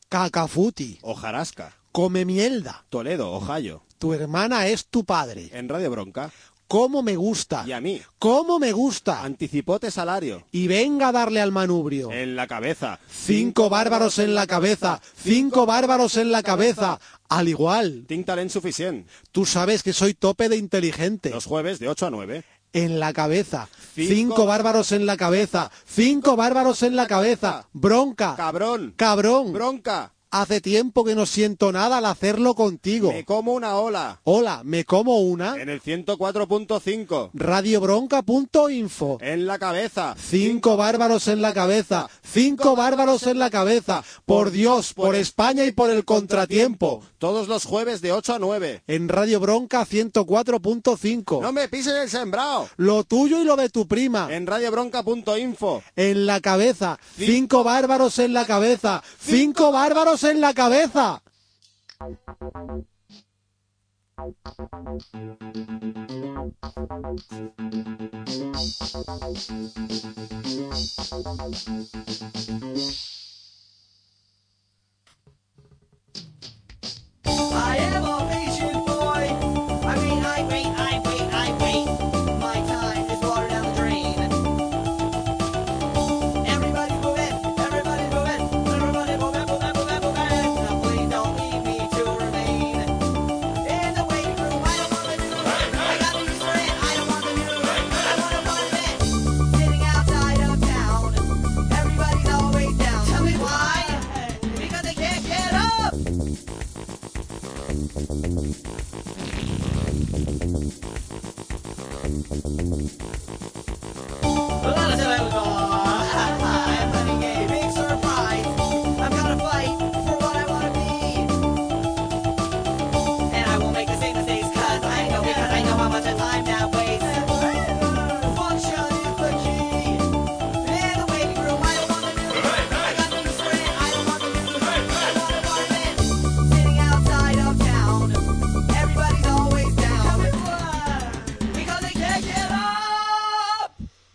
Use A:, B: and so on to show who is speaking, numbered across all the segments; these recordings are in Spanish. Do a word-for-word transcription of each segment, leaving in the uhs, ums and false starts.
A: Cacafuti.
B: Hojarasca.
A: Come mierda.
B: Toledo, Ohio.
A: Tu hermana es tu padre.
B: En Radio Bronca.
A: ¿Cómo me gusta?
B: Y a mí.
A: ¿Cómo me gusta?
B: Anticipote salario.
A: Y venga a darle al manubrio.
B: En la cabeza.
A: Cinco bárbaros en la cabeza. Cinco bárbaros en la cabeza. Al igual.
B: Tinc talent suficient.
A: Tú sabes que soy tope de inteligente.
B: Los jueves de ocho a nueve.
A: En la cabeza.
B: Cinco,
A: Cinco bárbaros en la cabeza. Cinco bárbaros en la cabeza. Bronca.
B: Cabrón.
A: Cabrón.
B: Bronca.
A: Hace tiempo que no siento nada al hacerlo contigo.
B: Me como una ola.
A: Hola, ¿me como una?
B: En el ciento cuatro punto cinco.
A: radiobronca punto info.
B: En la cabeza.
A: Cinco bárbaros en la cabeza. Cinco bárbaros en la cabeza. Por Dios, por España y por el contratiempo.
B: Todos los jueves de ocho a nueve.
A: En Radio Bronca ciento cuatro punto cinco.
B: No me pises el sembrado.
A: Lo tuyo y lo de tu prima.
B: En radiobronca punto info.
A: En la cabeza. Cinco bárbaros en la cabeza. Cinco bárbaros en la cabeza.
C: I am a patient boy. I wait, I wait, I wait, I wait. My time is water down the drain. Everybody's moving, everybody's moving, everybody's moving, moving, moving, moving. Now please don't leave me to remain in the waiting room. I don't want to do it. I got to use for it. I don't want to do it. I want to run it. Sitting outside of town. Everybody's always down. Tell me why? Because they can't get up. I'm having a big surprise. I'm gonna fight for what I wanna be. And I won't make the same mistakes cause I know because I know how much time that wastes. Function is the key. In the waiting room, I don't wanna do it. I got no use for it. I don't wanna do it. I wanna run it. Sitting outside of town. Everybody's always down. Because they can't get up.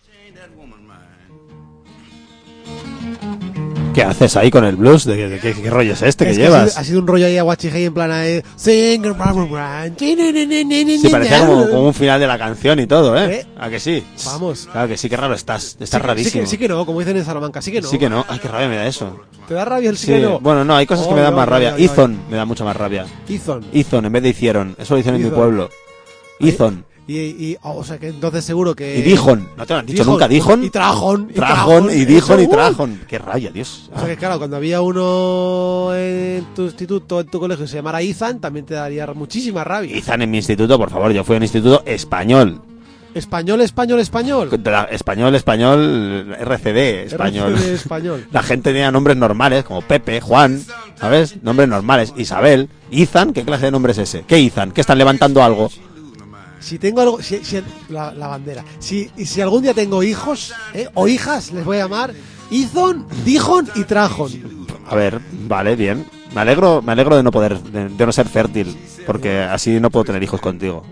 B: ¿Qué haces ahí con el blues? ¿De, de, qué, qué rollo es este
A: Es
B: que
A: que
B: llevas?
A: Ha sido, ha sido un rollo ahí a Guachijay en plan eh, sing,
B: Sí, parecía como, como un final de la canción y todo, ¿eh?
A: ¿Eh?
B: ¿A que sí?
A: Vamos.
B: Claro que sí, qué raro estás. Estás
A: Sí,
B: rarísimo.
A: Sí que, sí que no, como dicen en Salamanca, sí que no.
B: Sí que no. Ay, qué rabia me da eso.
A: ¿Te da rabia el sí,
B: Sí,
A: que no?
B: bueno, no, hay cosas que
A: Oh,
B: me dan
A: no,
B: más
A: no,
B: rabia.
A: no, no,
B: Ithon me da mucha más rabia.
A: Ithon.
B: Ithon en vez de hicieron. Eso lo dicen en mi
A: Ithon.
B: pueblo. Ithon.
A: Y, y oh, o sea que entonces seguro que...
B: Y Dijon. ¿No te lo han dicho
A: Dijon.
B: nunca? Dijon.
A: Y Trajon. y
B: Trajon. Y Dijon y
A: Eso, uh.
B: Trajon. Qué rabia, Dios.
A: O sea que claro, cuando había uno en tu instituto, en tu colegio, se llamara Izan, también te daría muchísima rabia.
B: Izan en mi instituto, por favor. Yo fui a un instituto español.
A: Español, español, español.
B: De la- Español, español, R C D, español.
A: R C D español.
B: La gente tenía nombres normales, como Pepe, Juan, ¿sabes? Nombres normales. Isabel, Izan, ¿qué clase de nombre es ese? ¿Qué Izan? ¿Qué están levantando algo?
A: Si tengo algo, si, si- la, la bandera. Si, y si algún día tengo hijos, ¿eh? o hijas, les voy a llamar Izon, Dijon y Trajon.
B: A ver, vale, bien. Me alegro, me alegro de no poder, de, de no ser fértil, porque así no puedo tener hijos contigo.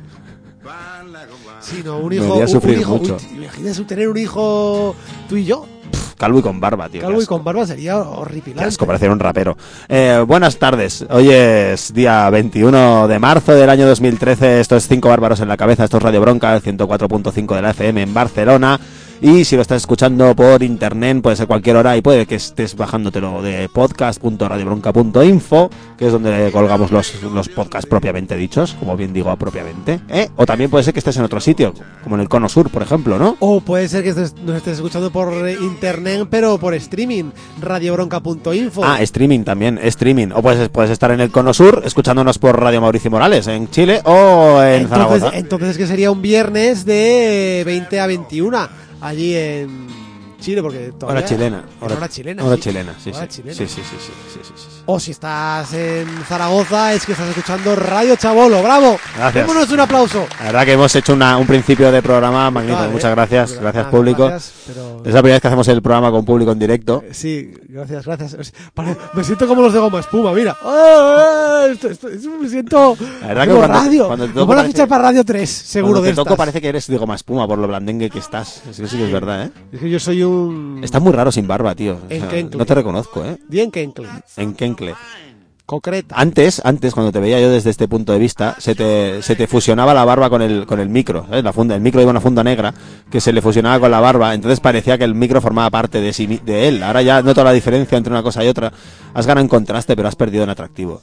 A: Sí, no, un
B: Me
A: hijo.
B: haría
A: un,
B: sufrir
A: un hijo
B: mucho.
A: uy, imagínate tener un hijo tú y yo.
B: Calvo y con barba, tío.
A: Calvo
B: qué
A: y
B: asco.
A: con barba sería
B: Qué
A: horripilante.
B: asco, parecer un rapero. Eh, buenas tardes. Hoy es día veintiuno de marzo del año dos mil trece. Esto es Cinco Bárbaros en la Cabeza. Esto es Radio Bronca, el ciento cuatro punto cinco de la F M en Barcelona. Y si lo estás escuchando por internet, puede ser cualquier hora y puede que estés bajándotelo de podcast punto radiobronca punto info, que es donde colgamos los, los podcasts propiamente dichos, como bien digo, propiamente. ¿eh? O también puede ser que estés en otro sitio, como en el Cono Sur, por ejemplo, ¿no?
A: O puede ser que estés- nos estés escuchando por eh, internet, pero por streaming, radiobronca punto info.
B: Ah, streaming también, streaming. O puedes, puedes estar en el Cono Sur escuchándonos por Radio Mauricio Morales en Chile o en
A: entonces,
B: Zaragoza.
A: entonces que sería un viernes de veinte a veintiuna allí en Chile, porque todavía...
B: Hora chilena.
A: en hora chilena.
B: Hora
A: sí.
B: chilena, sí,
A: Hora
B: sí.
A: chilena.
B: Sí, sí, sí, sí, sí, sí, sí.
A: O si estás en Zaragoza, es que estás escuchando Radio Chabolo. ¡Bravo!
B: Gracias.
A: Démonos un aplauso.
B: La verdad que hemos hecho una, un principio de programa magnífico.
A: Vale,
B: Muchas gracias.
A: pero-
B: Gracias,
A: ah,
B: público.
A: gracias, pero-
B: Es la primera vez que hacemos el programa con público en directo.
A: Eh, Sí, gracias, gracias. Es- pare- Me siento como los de Goma Espuma, mira. ¡Ah! Esto- esto- esto me siento
B: La verdad que
A: como
B: cuando-
A: radio.
B: cuando te
A: Me
B: toco
A: van a
B: parece-
A: fichar para Radio tres, seguro
B: Cuando
A: de
B: te toco
A: estas.
B: parece que eres de goma espuma por lo blandengue que estás. Es que sí que es verdad, ¿eh?
A: Es que yo soy un...
B: Estás muy raro sin barba, tío. O
A: En
B: sea,
A: Kenkle.
B: no te reconozco, ¿eh?
A: Bien que enclen.
B: En Kenkle.
A: Concreta.
B: Antes, antes, cuando te veía yo desde este punto de vista, se te, se te fusionaba la barba con el, con el micro, ¿sabes? La funda, el micro iba una funda negra que se le fusionaba con la barba, entonces parecía que el micro formaba parte de, sí, mi- de él. Ahora ya noto la diferencia entre una cosa y otra. Has ganado en contraste, pero has perdido en atractivo.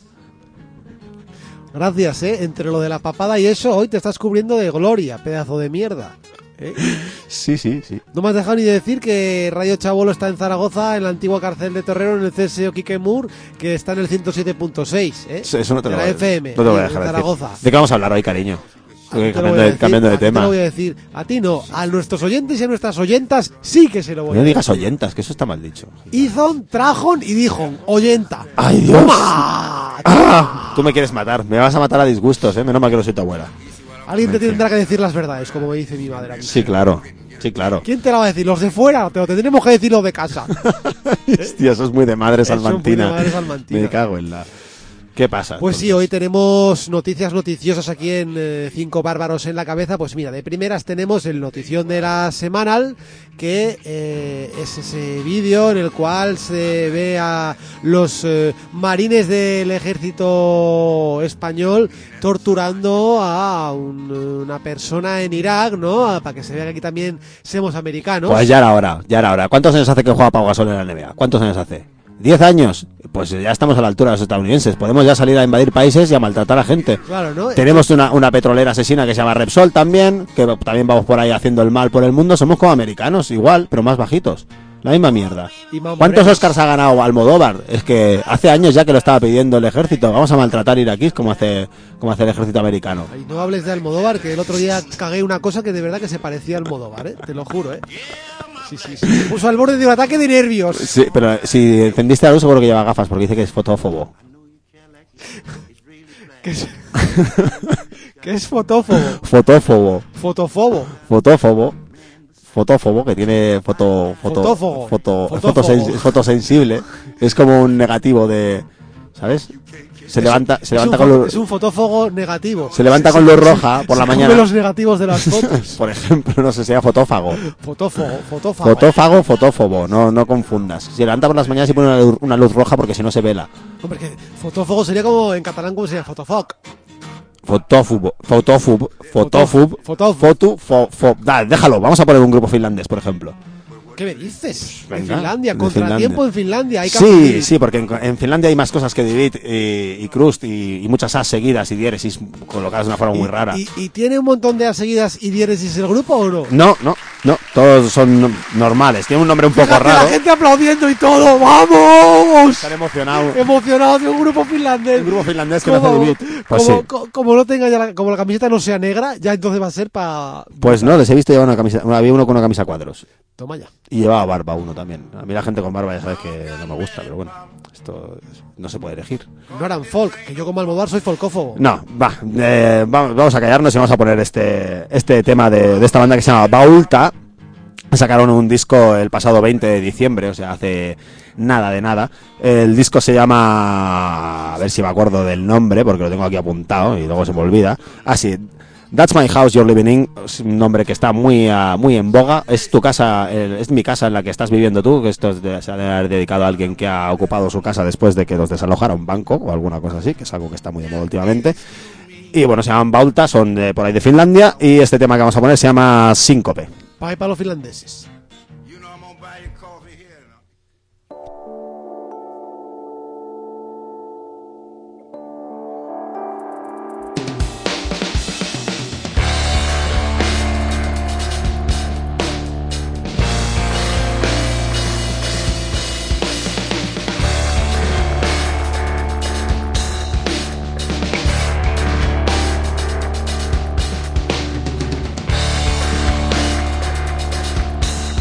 A: Gracias, ¿eh? Entre lo de la papada y eso, hoy te estás cubriendo de gloria, pedazo de mierda. ¿eh?
B: Sí, sí, sí.
A: No me has dejado ni de decir que Radio Chabolo está en Zaragoza, en la antigua cárcel de Torrero, en el C S O Quique Mur, que está en el ciento siete punto seis, ¿eh?
B: Eso no te
A: de
B: lo
A: la
B: voy a-
A: F M,
B: no te lo voy a
A: en
B: dejar de
A: Zaragoza.
B: decir. ¿De qué vamos a hablar hoy, cariño?
A: Te lo voy
B: Cambiando
A: a
B: de,
A: decir,
B: cambiando de
A: a ti Te
B: tema.
A: lo voy a decir. A ti no, a nuestros oyentes y a nuestras oyentas sí que se lo voy
B: No
A: a decir.
B: digas oyentas, que eso está mal dicho.
A: Izon, Trajon y Dijon, oyenta.
B: ¡Ay, Dios!
A: ¡Toma!
B: ¡Ah! Tú me quieres matar, me vas a matar a disgustos, ¿eh? Menos mal que no soy tu abuela.
A: Alguien te tendrá que decir las verdades, como me dice mi madre a mí.
B: Sí, claro, sí, claro.
A: ¿Quién te la va a decir? ¿Los de fuera? Te lo tendremos que decir los de casa.
B: Hostia, eso es muy de madre
A: Eso es muy de
B: salmantina.
A: madre salmantina.
B: Me cago en la... ¿Qué pasa?
A: Pues sí,
B: entonces?
A: hoy tenemos noticias noticiosas aquí en eh, Cinco Bárbaros en la Cabeza. Pues mira, de primeras tenemos el notición de la semanal, que eh, es ese vídeo en el cual se ve a los eh, marines del ejército español torturando a un- una persona en Irak, ¿no? Para que se vea que aquí también somos americanos.
B: Pues ya era hora, ya era hora. ¿Cuántos años hace que juega Pau Gasol en la N B A? ¿Cuántos años hace? ¿Diez años? Pues ya estamos a la altura de los estadounidenses. Podemos ya salir a invadir países y a maltratar a gente.
A: Claro, ¿no?
B: Tenemos una, una petrolera asesina que se llama Repsol también, que también vamos por ahí haciendo el mal por el mundo. Somos como americanos, igual, pero más bajitos. La misma mierda.
A: Y más
B: ¿Cuántos
A: morenos.
B: Oscars ha ganado Almodóvar? Es que hace años ya que lo estaba pidiendo el ejército. Vamos a maltratar iraquíes como hace, como hace el ejército americano.
A: Ay, no hables de Almodóvar, que el otro día cagué una cosa que de verdad que se parecía a Almodóvar, ¿eh? Te lo juro, ¿eh? Sí, sí, sí. Me puso al borde de un ataque de nervios.
B: Sí, pero si encendiste la luz seguro que lleva gafas porque dice que es fotófobo.
A: ¿Qué es, ¿Qué es fotófobo?
B: Fotófobo.
A: Fotofobo.
B: Fotófobo. Fotófobo, que tiene foto... foto
A: Fotófogo.
B: foto,
A: Fotófogo.
B: fotosen- es fotosensible. Es como un negativo de... ¿Sabes? Se levanta, se
A: Es
B: levanta
A: un
B: con
A: fo-
B: luz...
A: Es un fotófogo negativo.
B: Se levanta
A: Se-
B: con
A: se-
B: luz
A: se-
B: roja por
A: se
B: la
A: come
B: mañana.
A: los negativos de las fotos.
B: Por ejemplo, no sé, sería fotófago.
A: Fotófogo, fotófago.
B: Fotófago, fotófobo, no, no confundas. Se levanta por las mañanas y pone una luz, una luz roja porque si no se vela.
A: Hombre, que fotófogo sería como en catalán, como sería fotofoc.
B: Fotófubo, fotófub, fotófub,
A: Fotófub.
B: fotu, fo, fo- Dale, déjalo, vamos a poner un grupo finlandés, por ejemplo.
A: ¿Qué me dices? En
B: Venga,
A: Finlandia,
B: de
A: contratiempo
B: Finlandia.
A: en Finlandia. Hay que
B: Sí,
A: acudir.
B: sí, porque en, en Finlandia hay más cosas que Divit y, y Krust y, y muchas as seguidas y diéresis colocadas de una forma muy rara.
A: ¿Y, y tiene un montón de as seguidas y diéresis el grupo o no?
B: No, no, no, todos son no- normales. Tiene un nombre un poco
A: Fíjate,
B: raro.
A: la gente aplaudiendo y todo. ¡Vamos!
B: Están emocionados.
A: Emocionado de un grupo finlandés.
B: Un grupo finlandés que no hace
A: Como,
B: Divit. Pues
A: como,
B: sí.
A: co- como no tenga ya la, como la camiseta no sea negra, ya entonces va a ser para.
B: Pues no, les he visto llevar una camisa. Había uno con una camisa a cuadros.
A: Toma ya.
B: Y llevaba barba uno también. A mí la gente con barba ya sabes que no me gusta, pero bueno, esto es- no se puede elegir.
A: No eran folk, que yo como Almodóvar soy folcófobo.
B: No, va, eh, va- vamos a callarnos y vamos a poner este, este tema de, de esta banda que se llama Baulta. Sacaron un disco el pasado veinte de diciembre, o sea, hace nada de nada. El disco se llama... A ver si me acuerdo del nombre, porque lo tengo aquí apuntado y luego se me olvida. Ah, sí, That's My House You're Living In, es un nombre que está muy ah, muy en boga. Es tu casa, el- es mi casa en la que estás viviendo tú, que esto es de- se ha de haber dedicado a alguien que ha ocupado su casa después de que los desalojara un banco o alguna cosa así, que es algo que está muy de moda últimamente. Y bueno, se llaman Baulta, son de, por ahí de Finlandia, y este tema que vamos a poner se llama Síncope.
A: Para para los finlandeses.
D: You know I'm gonna buy you coffee here now.
C: Thank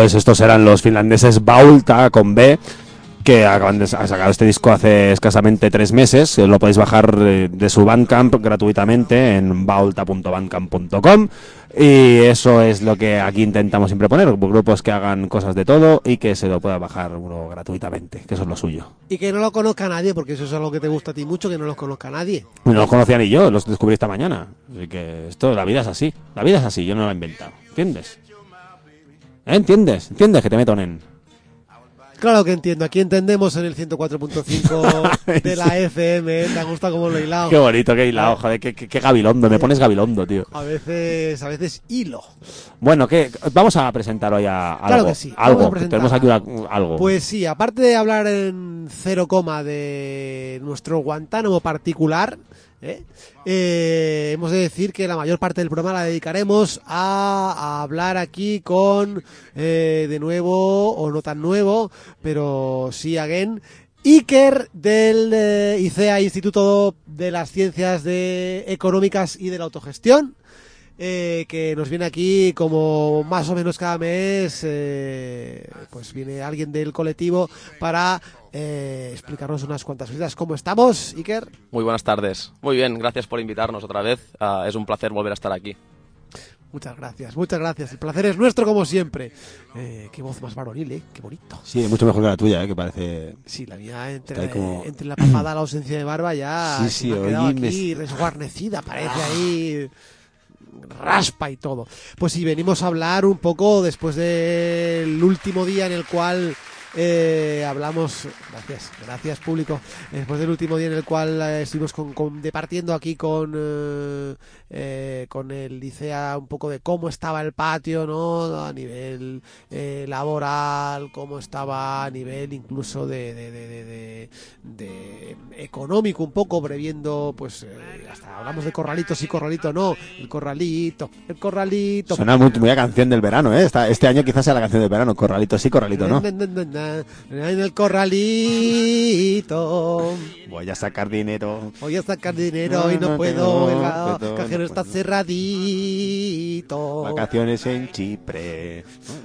B: pues estos eran los finlandeses Baulta con B, que acaban de ha sacado este disco hace escasamente tres meses. Lo podéis bajar eh, de su Bandcamp gratuitamente en baulta punto bandcamp punto com. Y eso es lo que aquí intentamos siempre poner, grupos que hagan cosas de todo y que se lo pueda bajar uno gratuitamente, que eso es lo suyo.
A: Y que no lo conozca nadie, porque eso es algo que te gusta a ti mucho, que no los conozca nadie.
B: No los conocía ni yo, los descubrí esta mañana. Así que esto, la vida es así, la vida es así, yo no la he inventado. ¿Entiendes? ¿Eh? ¿Entiendes? ¿Entiendes que te meto en...?
A: Claro que entiendo, aquí entendemos en el ciento cuatro punto cinco de la F M, ¿eh? Te gusta como lo he hilado.
B: Qué bonito, qué hilado, joder, qué, qué, qué gabilondo, me pones gabilondo, tío.
A: A veces, a veces hilo.
B: Bueno, ¿qué? Vamos a presentar hoy a algo.
A: Claro que sí, vamos
B: Algo,
A: a
B: que
A: presentar
B: tenemos aquí una- algo.
A: Pues sí, aparte de hablar en cero coma de nuestro Guantánamo particular, ¿eh? Eh, hemos de decir que la mayor parte del programa la dedicaremos a, a hablar aquí con, eh, de nuevo, o no tan nuevo, pero sí again, Iker del eh, I C E A, Instituto de las Ciencias de Económicas y de la Autogestión. Eh, que nos viene aquí como más o menos cada mes, eh, pues viene alguien del colectivo para eh, explicarnos unas cuantas cosas. ¿Cómo estamos, Iker?
E: Muy buenas tardes. Muy bien, gracias por invitarnos otra vez. Ah, es un placer volver a estar aquí.
A: Muchas gracias, muchas gracias. El placer es nuestro como siempre. Eh, qué voz más varonil, ¿eh? Qué bonito.
B: Sí, mucho mejor que la tuya, ¿eh? Que parece...
A: Sí, la mía entre,
B: Está ahí como-
A: entre la papada y la ausencia de barba ya
B: Sí,
A: se
B: sí,
A: me ha quedado
B: oye, me-
A: aquí resguarnecida, parece ahí raspa y todo. Pues sí, venimos a hablar un poco después del último día en el cual eh, hablamos, gracias, gracias público, después del último día en el cual eh, estuvimos con, con- departiendo aquí con eh, eh, con el Licea un poco de cómo estaba el patio, ¿no? A nivel eh, laboral, cómo estaba a nivel incluso de, de, de, de, de- de económico un poco, previendo, pues eh, hasta hablamos de corralitos y corralito no, el corralito, el corralito.
B: Suena muy, muy a canción del verano, ¿eh? Esta- este año quizás sea la canción del verano. Corralito sí, corralito no.
A: Na, na, na, na, na, en el corralito
B: Voy a sacar dinero.
A: voy a sacar dinero y no puedo, el ga- cajero está cerradito,
B: Vacaciones en Chipre.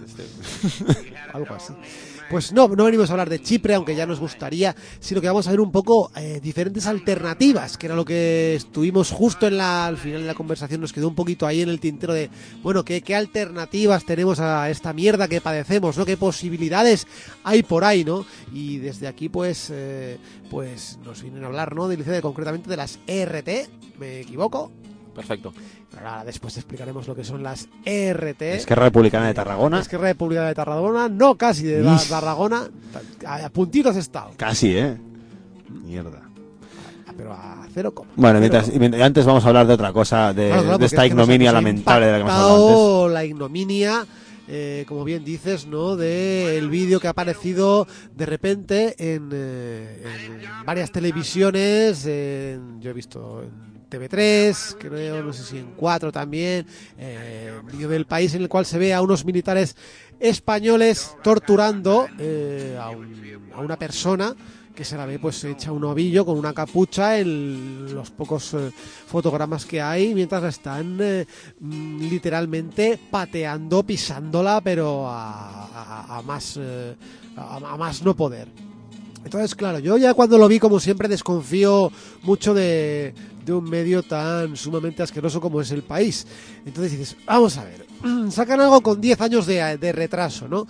A: algo así. Pues no, no venimos a hablar de Chipre, aunque ya nos gustaría, sino que vamos a ver un poco eh, diferentes alternativas, que era lo que estuvimos justo en la, al final de la conversación, nos quedó un poquito ahí en el tintero de, bueno, ¿qué, qué alternativas tenemos a esta mierda que padecemos, ¿no? ¿Qué posibilidades hay por ahí, ¿no? Y desde aquí, pues, eh, pues nos vienen a hablar, ¿no? De, de concretamente de las E R T, ¿me equivoco?
E: Perfecto.
A: Ahora después te explicaremos lo que son las E R T.
B: Esquerra Republicana de Tarragona.
A: Esquerra Republicana de Tarragona, no casi de la-
B: Is.
A: Tarragona, a, a puntitos he estado,
B: Casi, ¿eh? Mierda.
A: pero a cero coma.
B: Bueno,
A: Cero
B: mientras,
A: coma.
B: y mientras- antes vamos a hablar de otra cosa, de,
A: Claro, claro,
B: de
A: porque
B: esta
A: es que nos-
B: ignominia
A: nos ha
B: lamentable de la que hemos hablado antes.
A: impactado la ignominia, eh, como bien dices, ¿no? Del vídeo que ha aparecido de repente en, eh, en varias televisiones, en- yo he visto en T V tres, creo, no sé si en cuatro también, eh, un vídeo del país en el cual se ve a unos militares españoles torturando eh, a, un- a una persona que se la ve pues hecha un ovillo con una capucha en los pocos eh, fotogramas que hay, mientras la están eh, mm, literalmente pateando, pisándola, pero a, a- a más eh, a, a más no poder. Entonces, claro, yo ya cuando lo vi, como siempre, desconfío mucho de, de un medio tan sumamente asqueroso como es El País. Entonces dices, vamos a ver, sacan algo con diez años de, de retraso, ¿no?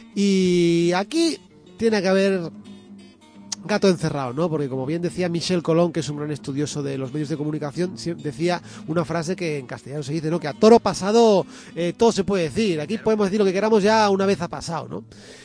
A: Y aquí tiene que haber gato encerrado, ¿no? Porque como bien decía Michel Colón, que es un gran estudioso de los medios de comunicación, sie- decía una frase que en castellano se dice, ¿no? Que a toro pasado eh, todo se puede decir. Aquí podemos decir lo que queramos, ya una vez ha pasado, ¿no?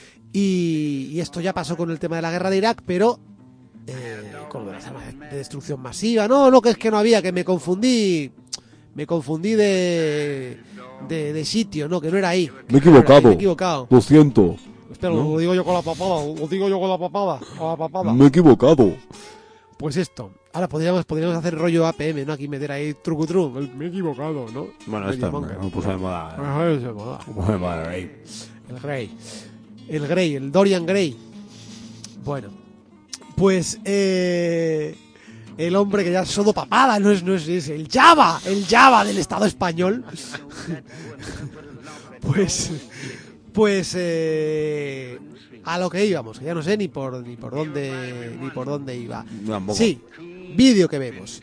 A: Y, y esto ya pasó con el tema de la guerra de Irak, pero eh, con lo de las armas de, de destrucción masiva. No, no, que es que no había, que me confundí. Me confundí de, de, de sitio, no, que no era ahí. que
B: Me he
A: no era ahí,
B: equivocado.
A: Me he equivocado.
B: Lo siento.
A: Espera,
B: ¿No?
A: lo digo yo con la papada, lo digo yo con la papada, con la papada.
B: Me he equivocado.
A: Pues esto. Ahora podríamos, podríamos hacer rollo A P M, ¿no? Aquí meter ahí trucutrum. El- Me he equivocado, ¿no?
B: Bueno,
A: Medio
B: esto me,
A: monca.
B: me puso de moda.
A: Ajá, eso, moda.
B: Me puso de moda, Rey.
A: El Grey. El Grey, el Dorian Gray. Bueno. Pues, eh... el hombre que ya es solo papada, no es, no es, es el Java, el Java del Estado español. Pues... Pues eh, a lo que íbamos, que ya no sé ni por ni por dónde ni por dónde iba.
B: Tampoco.
A: Sí, vídeo que vemos.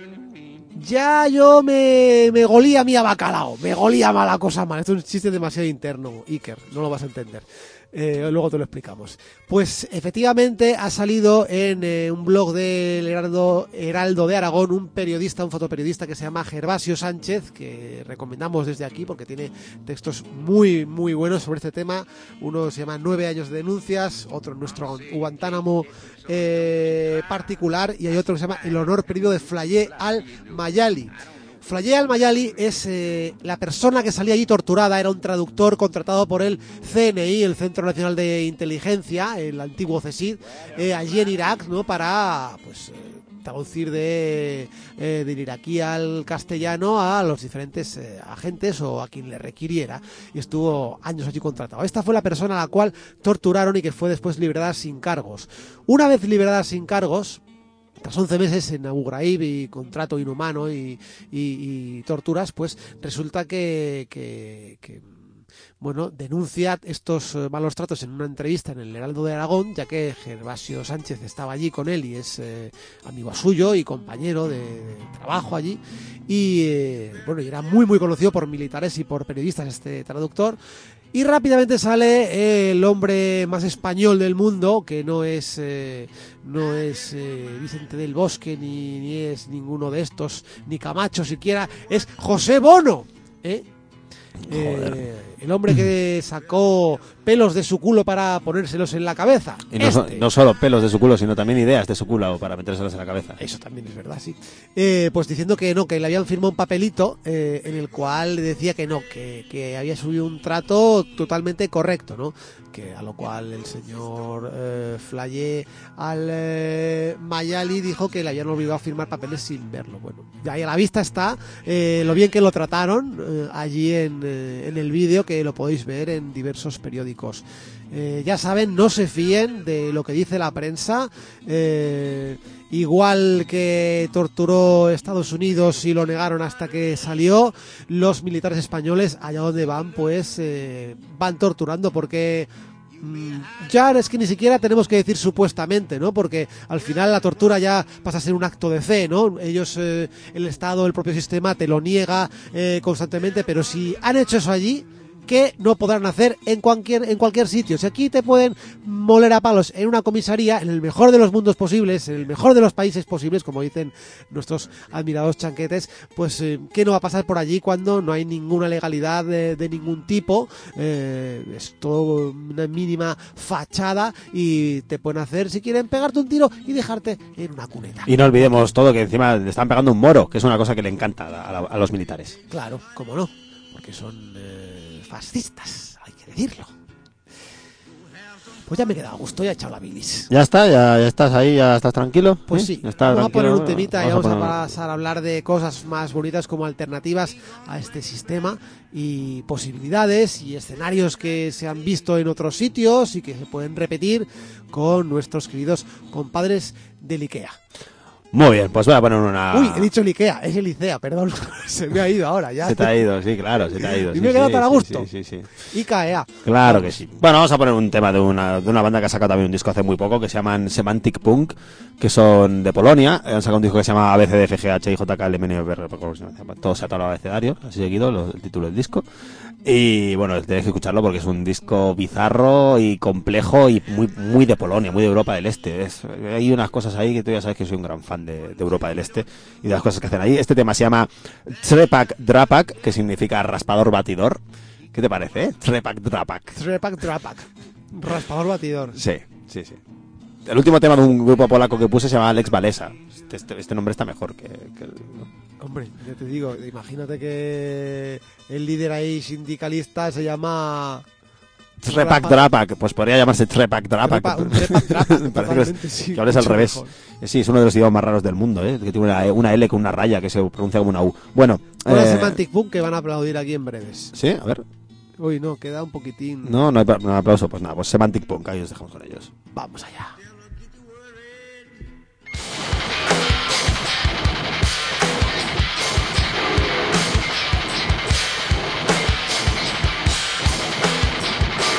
A: Ya yo me, me golía a mí a bacalao, me golía mala cosa mal. Esto es un chiste demasiado interno, Iker, no lo vas a entender. Eh, luego te lo explicamos. Pues efectivamente ha salido en eh, un blog del Heraldo, Heraldo de Aragón un periodista, un fotoperiodista que se llama Gervasio Sánchez, que recomendamos desde aquí porque tiene textos muy muy buenos sobre este tema. Uno se llama Nueve años de denuncias, otro nuestro Guantánamo eh, particular, y hay otro que se llama El honor perdido de Flayé al-Mayali. Flayé al-Mayali es eh, la persona que salía allí torturada, era un traductor contratado por el C N I, el Centro Nacional de Inteligencia, el antiguo C S I D, eh, allí en Irak, ¿no? Para pues eh, traducir de, eh, del iraquí al castellano a los diferentes eh, agentes o a quien le requiriera, y estuvo años allí contratado. Esta fue la persona a la cual torturaron y que fue después liberada sin cargos. Una vez liberada sin cargos, tras once meses en Abu Ghraib y contrato inhumano y, y, y torturas, pues resulta que, que, que bueno, denuncia estos eh, malos tratos en una entrevista en el Heraldo de Aragón, ya que Gervasio Sánchez estaba allí con él y es eh, amigo suyo y compañero de, de trabajo allí, y eh, bueno, y era muy muy conocido por militares y por periodistas este traductor. Y rápidamente sale el hombre más español del mundo, que no es eh, no es eh, Vicente del Bosque, ni, ni es ninguno de estos, ni Camacho siquiera, es José Bono, ¿eh? Eh, el hombre que sacó pelos de su culo para ponérselos en la cabeza.
B: Y no, so-
A: Este.
B: no solo pelos de su culo, sino también ideas de su culo para metérselas en la cabeza.
A: Eso también es verdad, sí. Eh, pues diciendo que no, que le habían firmado un papelito eh, en el cual decía que no, que, que había subido un trato totalmente correcto, ¿no? Que a lo cual el señor eh, Flayé al eh, Mayali dijo que le habían obligado a firmar papeles sin verlo. Bueno, ya ahí a la vista está eh, lo bien que lo trataron eh, allí en, eh, en el vídeo, que lo podéis ver en diversos periódicos. Eh, ya saben, no se fíen de lo que dice la prensa. Eh, igual que torturó Estados Unidos y lo negaron hasta que salió, los militares españoles allá donde van pues eh, van torturando, porque mm, ya es que ni siquiera tenemos que decir supuestamente, ¿no? Porque al final la tortura ya pasa a ser un acto de fe, ¿no? Ellos, eh, el Estado, el propio sistema te lo niega eh, constantemente, pero si han hecho eso allí, que no podrán hacer en cualquier en cualquier sitio. Si aquí te pueden moler a palos en una comisaría, en el mejor de los mundos posibles, en el mejor de los países posibles, como dicen nuestros admirados chanquetes, pues eh, ¿qué no va a pasar por allí cuando no hay ninguna legalidad de, de ningún tipo? Eh, es todo una mínima fachada y te pueden hacer, si quieren, pegarte un tiro y dejarte en una cuneta.
B: Y no olvidemos todo, que encima le están pegando un moro, que es una cosa que le encanta a, la- a los militares.
A: Claro, cómo no, porque son eh, fascistas, hay que decirlo. Pues ya me he quedado a gusto, ya he echado la bilis.
B: Ya está, ya, ya estás ahí, ya estás tranquilo.
A: Pues
B: ¿eh?
A: sí,
B: Ya estás
A: vamos a
B: tranquilo.
A: poner un temita y vamos a
B: poner-
A: pasar a hablar de cosas más bonitas como alternativas a este sistema y posibilidades y escenarios que se han visto en otros sitios y que se pueden repetir con nuestros queridos compadres del IKEA.
B: Muy bien, pues voy a poner una...
A: Uy, he dicho el IKEA, es el ICEA, perdón, se me ha ido ahora ya.
B: Se te ha ido, sí, claro, se te ha ido.
A: Y
B: sí,
A: me he quedado
B: sí,
A: tan a
B: sí,
A: gusto.
B: Sí, sí, sí.
A: IKEA.
B: Claro que sí. Bueno, vamos a poner un tema de una, de una banda que ha sacado también un disco hace muy poco, que se llaman Semantic Punk, que son de Polonia. Han sacado un disco que se llama A B C D F G H I J K L M N O P R, todo se ha atado al abecedario, así seguido lo- el título del disco. Y bueno, tenéis que escucharlo porque es un disco bizarro y complejo y muy muy de Polonia, muy de Europa del Este. Es, hay unas cosas ahí que tú ya sabes que soy un gran fan de, de Europa del Este y de las cosas que hacen ahí. Este tema se llama Trepak Drapak, que significa raspador batidor. ¿Qué te parece, eh? Trepak Drapak.
A: Trepak Drapak. Raspador batidor.
B: Sí, sí, sí. El último tema de un grupo polaco que puse se llama Alex Walesa. Este, este, este nombre está mejor que, que el...
A: Hombre, ya te digo, imagínate que el líder ahí sindicalista se llama...
B: Trepak
A: Rapa-
B: Drapak, pues podría llamarse Trepak Drapak.
A: Trepa- un Trepak Drapak,
B: Me parece que,
A: totalmente,
B: es-
A: sí,
B: que hables al
A: mucho
B: revés.
A: mejor.
B: Eh, Sí, es uno de los idiomas más raros del mundo, ¿eh? Que tiene una, una L con una raya que se pronuncia como una U. Bueno,
A: Una
B: eh,
A: Semantic Boom que van a aplaudir aquí en breves.
B: sí, a ver.
A: Uy, no, queda un poquitín...
B: No, no hay, pa- no hay aplauso, pues nada, pues Semantic Punk, ahí os dejamos con ellos.
A: Vamos allá.
C: Thank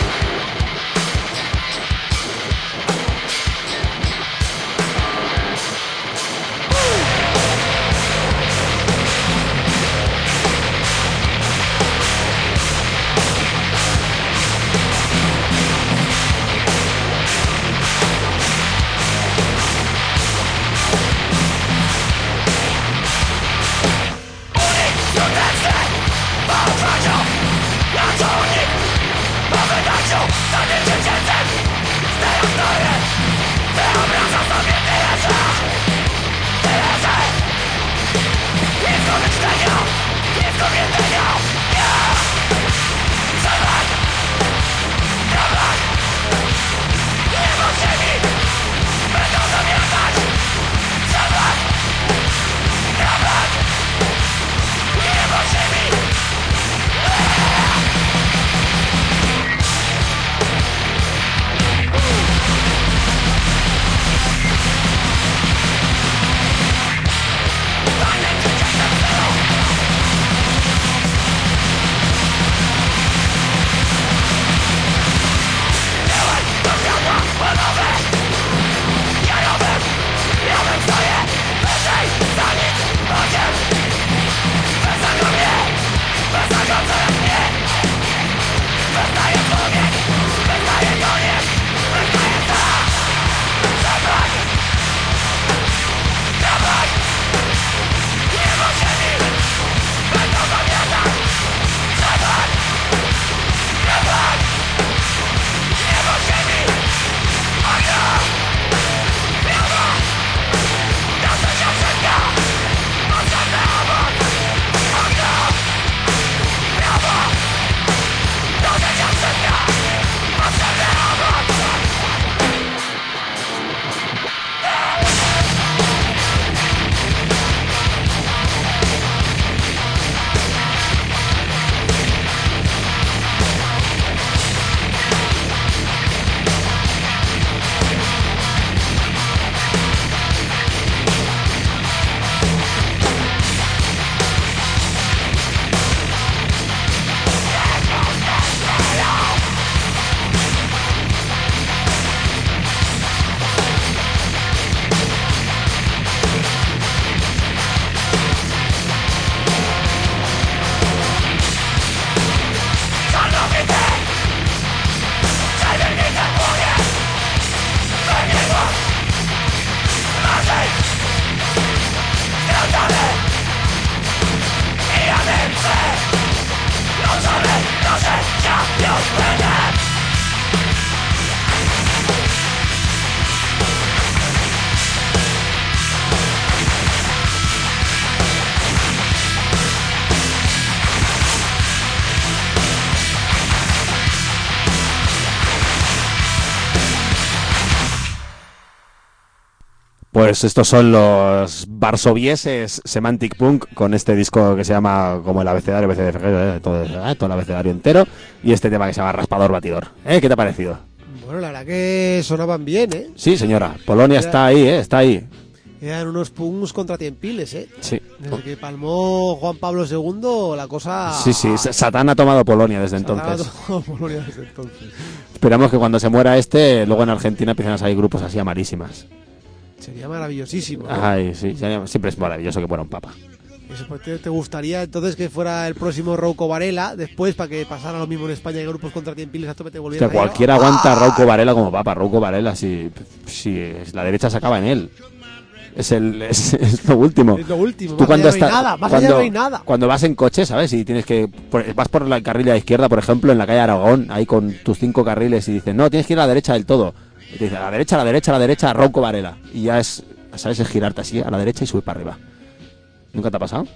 B: Pues estos son los varsovieses Semantic Punk con este disco que se llama como el abecedario, abecedario todo, eh, todo el abecedario entero, y este tema que se llama Raspador Batidor. ¿Eh? ¿Qué te ha parecido?
A: Bueno, la verdad que sonaban bien, ¿eh?
B: Sí, señora. Polonia
A: Era-
B: está ahí, ¿eh? Está ahí.
A: Eran unos punks contratiempiles, ¿eh?
B: Sí.
A: Desde que palmó Juan Pablo segundo, la cosa...
B: Sí, sí. Satán ha tomado Polonia desde
A: Satán ha
B: entonces.
A: tomado Polonia desde entonces.
B: Esperamos que cuando se muera este, luego en Argentina empiecen a salir grupos así amarísimas.
A: Sería maravillosísimo, ¿no?
B: Ay, sí. Siempre es maravilloso que muera un papa.
A: Eso, pues, ¿te, te gustaría entonces que fuera el próximo Rouco Varela después para que pasara lo mismo en España y grupos contratiempiles a tope te
B: Que
A: volvieran a ir?
B: cualquiera aguanta a Rauco Varela como papa. Rauco Varela, si, si la derecha se acaba en él. Es, el, es, es lo último.
A: Es lo último,
B: Tú
A: más
B: cuando
A: allá no hay
B: está-
A: nada, más
B: cuando,
A: allá no hay nada.
B: Cuando vas en coche, ¿sabes? Y tienes que... por- vas por la carril a la izquierda, por ejemplo, en la calle Aragón, ahí con tus cinco carriles, y dices, no, tienes que ir a la derecha del todo. Y te dice, a la derecha, a la derecha, a la derecha, Rauco Varela. Y ya es, ¿sabes? Es girarte así, a la derecha y subir para arriba. ¿Nunca te ha pasado?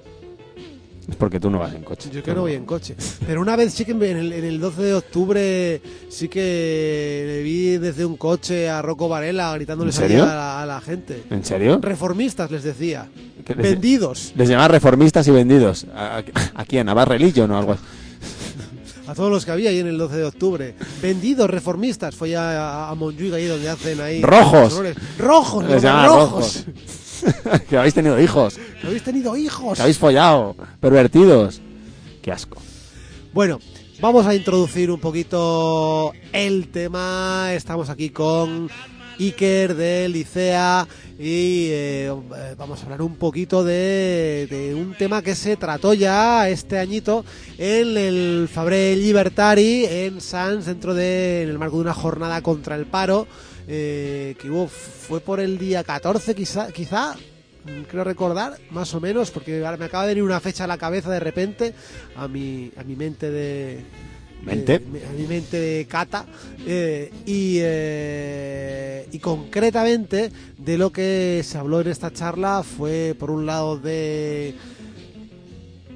B: Es porque tú no vas en coche.
A: Yo que no voy en coche. Pero una vez sí que en el, en el doce de octubre sí que le vi desde un coche a Rocco Varela gritándoles
B: ¿En serio?
A: ahí a la, a la gente.
B: ¿En serio?
A: Reformistas les decía.
B: ¿Qué les-
A: Vendidos.
B: Les llaman reformistas y vendidos. ¿A, a, a quién? ¿A Bad Religion o algo así?
A: A todos los que había ahí en el doce de octubre. Vendidos, reformistas. Fue a, a Montjuic ahí donde hacen ahí...
B: ¡Rojos!
A: honores. ¡Rojos!
B: Les
A: los
B: llaman
A: rojos!
B: rojos. Que habéis tenido hijos.
A: ¿Que habéis tenido hijos?
B: Que habéis follado. Pervertidos. Qué asco.
A: Bueno, vamos a introducir un poquito el tema. Estamos aquí con Iker de Licea y eh, vamos a hablar un poquito de, de un tema que se trató ya este añito en el Fabre Libertari en Sants, dentro de, en el marco de una jornada contra el paro, eh, que hubo, fue por el día catorce quizá, quizá creo recordar, más o menos, porque ahora me acaba de venir una fecha a la cabeza de repente, a mi, a mi mente de...
B: ¿Mente?
A: de- a mi mente de cata, eh, y, eh, y concretamente de lo que se habló en esta charla fue, por un lado, de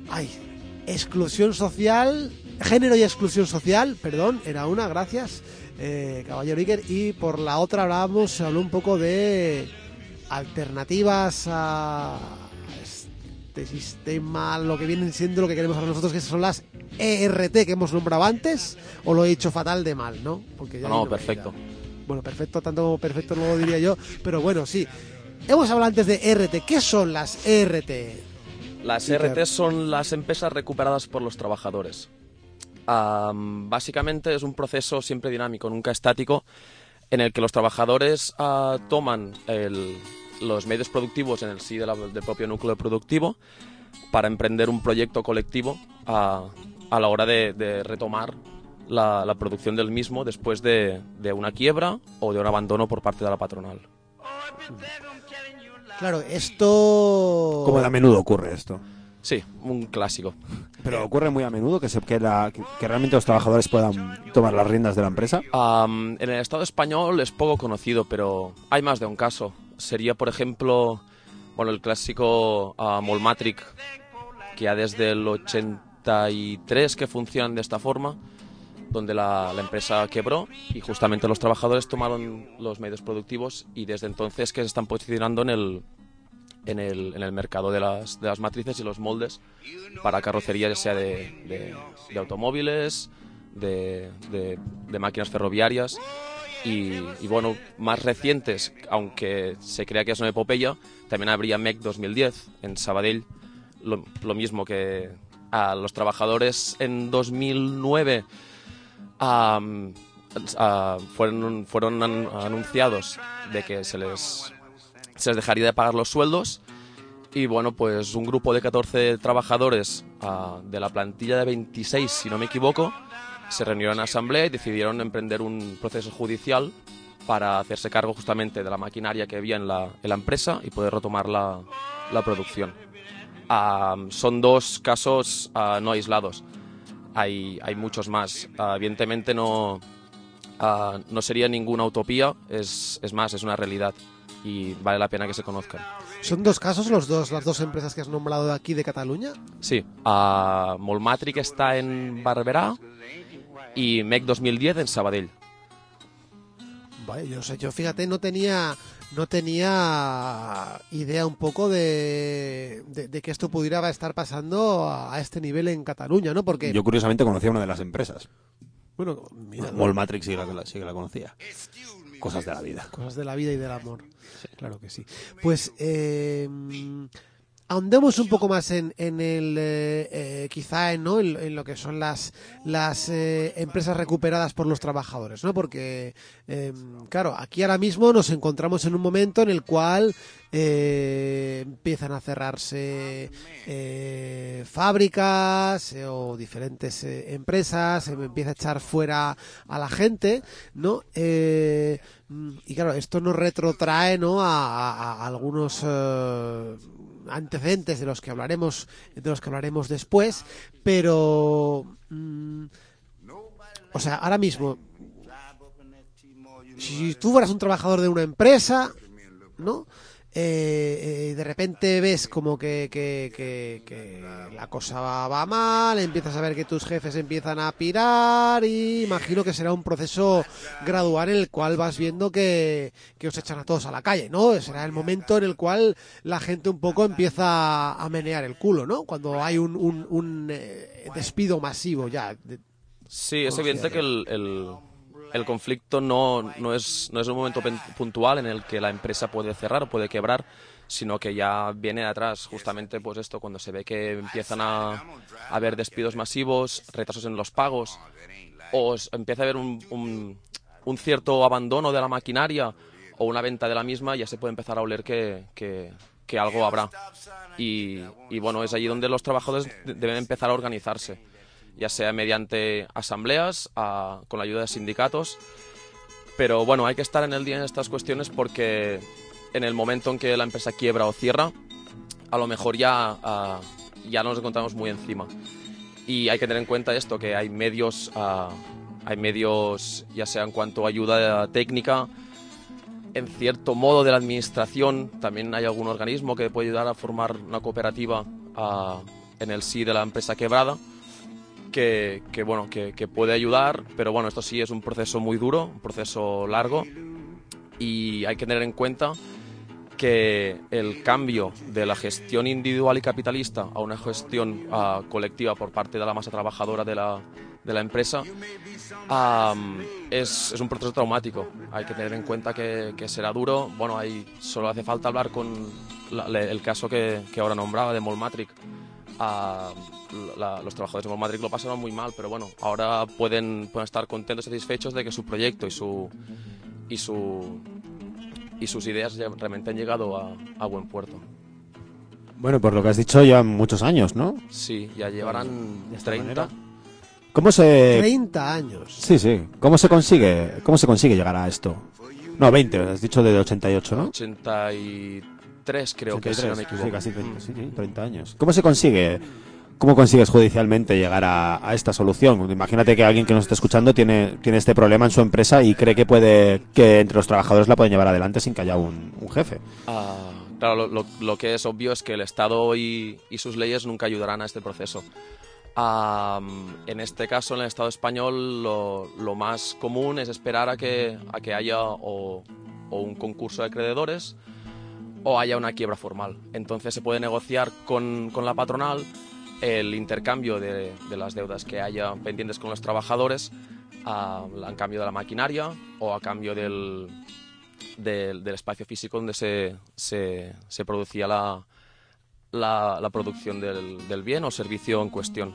A: Ay, exclusión social, género y exclusión social, perdón, era una, gracias, eh, caballero Iker. Y por la otra hablábamos, se habló un poco de alternativas a este sistema, lo que vienen siendo lo que queremos ahora nosotros, que son las E R T que hemos nombrado antes, o lo he dicho fatal de mal, ¿no? Porque ya
E: No,
A: no,
E: perfecto.
A: ya- bueno, perfecto, tanto como perfecto no lo diría yo, pero bueno, sí. Hemos hablado antes de E R T. ¿Qué son las E R T?
E: Las
A: Iker.
E: R T son las empresas recuperadas por los trabajadores. Am, básicamente es un proceso siempre dinámico, nunca estático, en el que los trabajadores ah, toman el- los medios productivos en el sí de la- del propio núcleo productivo para emprender un proyecto colectivo a, a la hora de, de retomar la, la producción del mismo después de, de una quiebra o de un abandono por parte de la patronal.
A: Claro, esto...
B: ¿Cómo de a menudo ocurre esto?
E: Sí, un clásico.
B: Pero ocurre muy a menudo que, se, que, la, que, que realmente los trabajadores puedan tomar las riendas de la empresa.
E: Am, en el Estado español es poco conocido, pero hay más de un caso. Sería, por ejemplo, bueno, el clásico ah, Molmatric, que ya desde el ochenta y tres que funcionan de esta forma, donde la, la empresa quebró y justamente los trabajadores tomaron los medios productivos y desde entonces que se están posicionando en el, en el, en el mercado de las, de las matrices y los moldes para carrocería, ya sea de, de, de automóviles, de, de, de máquinas ferroviarias y, y bueno, más recientes, aunque se crea que es una epopeya, también habría M E C dos mil diez en Sabadell, lo, lo mismo que a los trabajadores en dos mil nueve um, uh, fueron, fueron an- anunciados de que se les, se les dejaría de pagar los sueldos y bueno, pues un grupo de catorce trabajadores uh, de la plantilla de veintiséis, si no me equivoco, se reunieron en asamblea y decidieron emprender un proceso judicial para hacerse cargo justamente de la maquinaria que había en la, en la empresa y poder retomar la, la producción. Uh, son dos casos uh, no aislados. Hay, hay muchos más. Uh, evidentemente no, uh, no sería ninguna utopía, es, es más, es una realidad y vale la pena que se conozcan.
A: ¿Son dos casos los dos, las dos empresas que has nombrado de aquí de Cataluña?
E: Sí, uh, Molmatric está en Barberà y M E C dos mil diez en Sabadell.
A: Vale, yo sé, yo fíjate, no tenía no tenía idea un poco de, de, de que esto pudiera estar pasando a, a este nivel en Cataluña, ¿no? Porque,
B: Yo curiosamente conocía una de las empresas.
A: bueno, mira,
B: Molmatrix sí que la, sí que la conocía. Cosas de la vida.
A: cosas de la vida y del amor. Claro que sí. Pues eh, ahondemos un poco más en, en el eh, eh, quizá en, ¿no? en, en lo que son las las eh, empresas recuperadas por los trabajadores, ¿no? Porque eh, claro, aquí ahora mismo nos encontramos en un momento en el cual eh, empiezan a cerrarse eh, fábricas eh, o diferentes eh, empresas, se empieza a echar fuera a la gente, ¿no? Eh, y claro, esto nos retrotrae, ¿no? a, a- a algunos eh, antecedentes de los que hablaremos de los que hablaremos después, pero mm, o sea, ahora mismo si tú fueras un trabajador de una empresa, ¿no? Eh, eh, de repente ves como que, que, que, que la cosa va, va mal, empiezas a ver que tus jefes empiezan a pirar y imagino que será un proceso gradual en el cual vas viendo que, que os echan a todos a la calle, ¿no? Será el momento en el cual la gente un poco empieza a menear el culo, ¿no? Cuando hay un, un, un eh, despido masivo ya. de-
E: Sí, es evidente que el, el, el conflicto no, no, es, no es un momento pen- puntual en el que la empresa puede cerrar o puede quebrar, sino que ya viene de atrás, justamente pues esto, cuando se ve que empiezan a, a haber despidos masivos, retrasos en los pagos, o s- empieza a haber un, un, un cierto abandono de la maquinaria o una venta de la misma, ya se puede empezar a oler que, que, que algo habrá. Y, y bueno, es allí donde los trabajadores de- deben empezar a organizarse, ya sea mediante asambleas, a- con la ayuda de sindicatos. Pero bueno, hay que estar en el día en estas cuestiones porque en el momento en que la empresa quiebra o cierra, a lo mejor ya, ah, ya nos encontramos muy encima. Y hay que tener en cuenta esto, que hay medios, ah, hay medios ya sea en cuanto a ayuda técnica, en cierto modo de la administración, también hay algún organismo que puede ayudar a formar una cooperativa ah, en el sí de la empresa quebrada, que, que bueno, que, que puede ayudar, pero bueno, esto sí es un proceso muy duro, un proceso largo, y hay que tener en cuenta que el cambio de la gestión individual y capitalista a una gestión uh, colectiva por parte de la masa trabajadora de la, de la empresa um, es, es un proceso traumático. Hay que tener en cuenta que, que será duro. Bueno, ahí solo hace falta hablar con la, le, el caso que, que ahora nombraba de Molmatric. Uh, la, los trabajadores de Molmatric lo pasaron muy mal, pero bueno, ahora pueden, pueden estar contentos y satisfechos de que su proyecto y su y su y sus ideas ya realmente han llegado a, a buen puerto.
B: Bueno, por lo que has dicho, llevan muchos años, ¿no?
E: Sí, ya llevarán
B: De esta
E: treinta.
B: manera. ¿Cómo se...?
A: treinta años.
B: Sí, sí. ¿Cómo se consigue cómo se consigue llegar a esto? No, veinte, has dicho de ochenta y ocho, ¿no?
E: ochenta y tres creo que, si no me equivoco.
B: Sí, casi treinta, sí, sí, treinta años. ¿Cómo se consigue? ¿Cómo consigues judicialmente llegar a, a esta solución? Imagínate que alguien que nos está escuchando tiene, tiene este problema en su empresa y cree que puede que entre los trabajadores la pueden llevar adelante sin que haya un, un jefe.
E: Ah, claro, lo, lo, lo que es obvio es que el Estado y, y sus leyes nunca ayudarán a este proceso. Ah, en este caso, en el Estado español, lo, lo más común es esperar a que, a que haya o, o un concurso de acreedores o haya una quiebra formal. Entonces se puede negociar con, con la patronal el intercambio de, de las deudas que haya pendientes con los trabajadores a, a cambio de la maquinaria o a cambio del, del, del espacio físico donde se, se, se producía la, la, la producción del, del bien o servicio en cuestión.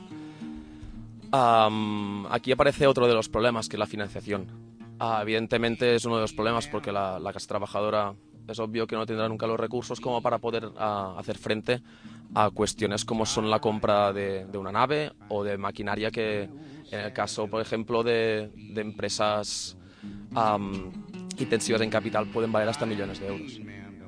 E: Um, aquí aparece otro de los problemas, que es la financiación. Uh, evidentemente es uno de los problemas porque la, la clase trabajadora es obvio que no tendrá nunca los recursos como para poder uh, hacer frente a cuestiones como son la compra de, de una nave o de maquinaria que, en el caso, por ejemplo, de, de empresas um, intensivas en capital, pueden valer hasta millones de euros.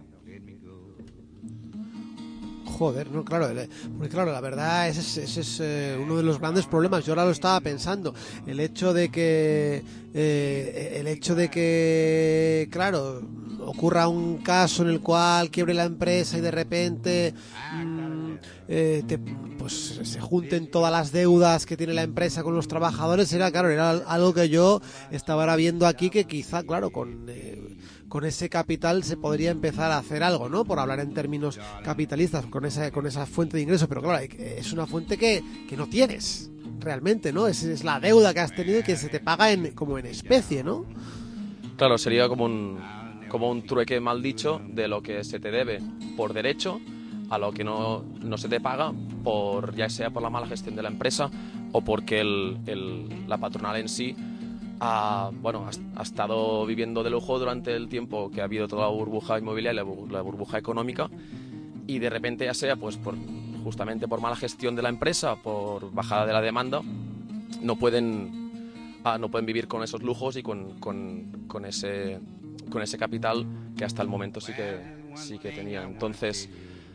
A: Joder, no, claro, el- porque claro, la verdad ese es, ese es eh, uno de los grandes problemas. Yo ahora lo estaba pensando, el hecho de que, eh, el hecho de que, claro, ocurra un caso en el cual quiebre la empresa y de repente, mm, eh, te- pues se junten todas las deudas que tiene la empresa con los trabajadores, era claro, era algo que yo estaba ahora viendo aquí que quizá, claro, con eh, con ese capital se podría empezar a hacer algo, ¿no? Por hablar en términos capitalistas, con esa, con esa fuente de ingresos, pero claro, es una fuente que, que no tienes realmente, ¿no? Es, es la deuda que has tenido y que se te paga en, como en especie, ¿no?
E: Claro, sería como un, como un trueque mal dicho de lo que se te debe por derecho a lo que no, no se te paga, por ya sea por la mala gestión de la empresa o porque el, el, la patronal en sí ha, bueno, ha, ha estado viviendo de lujo durante el tiempo que ha habido toda la burbuja inmobiliaria y la, bu- la burbuja económica, y de repente, ya sea pues por justamente por mala gestión de la empresa, por bajada de la demanda, no pueden ah, no pueden vivir con esos lujos y con, con, con ese con ese capital que hasta el momento sí que sí que tenían. Entonces,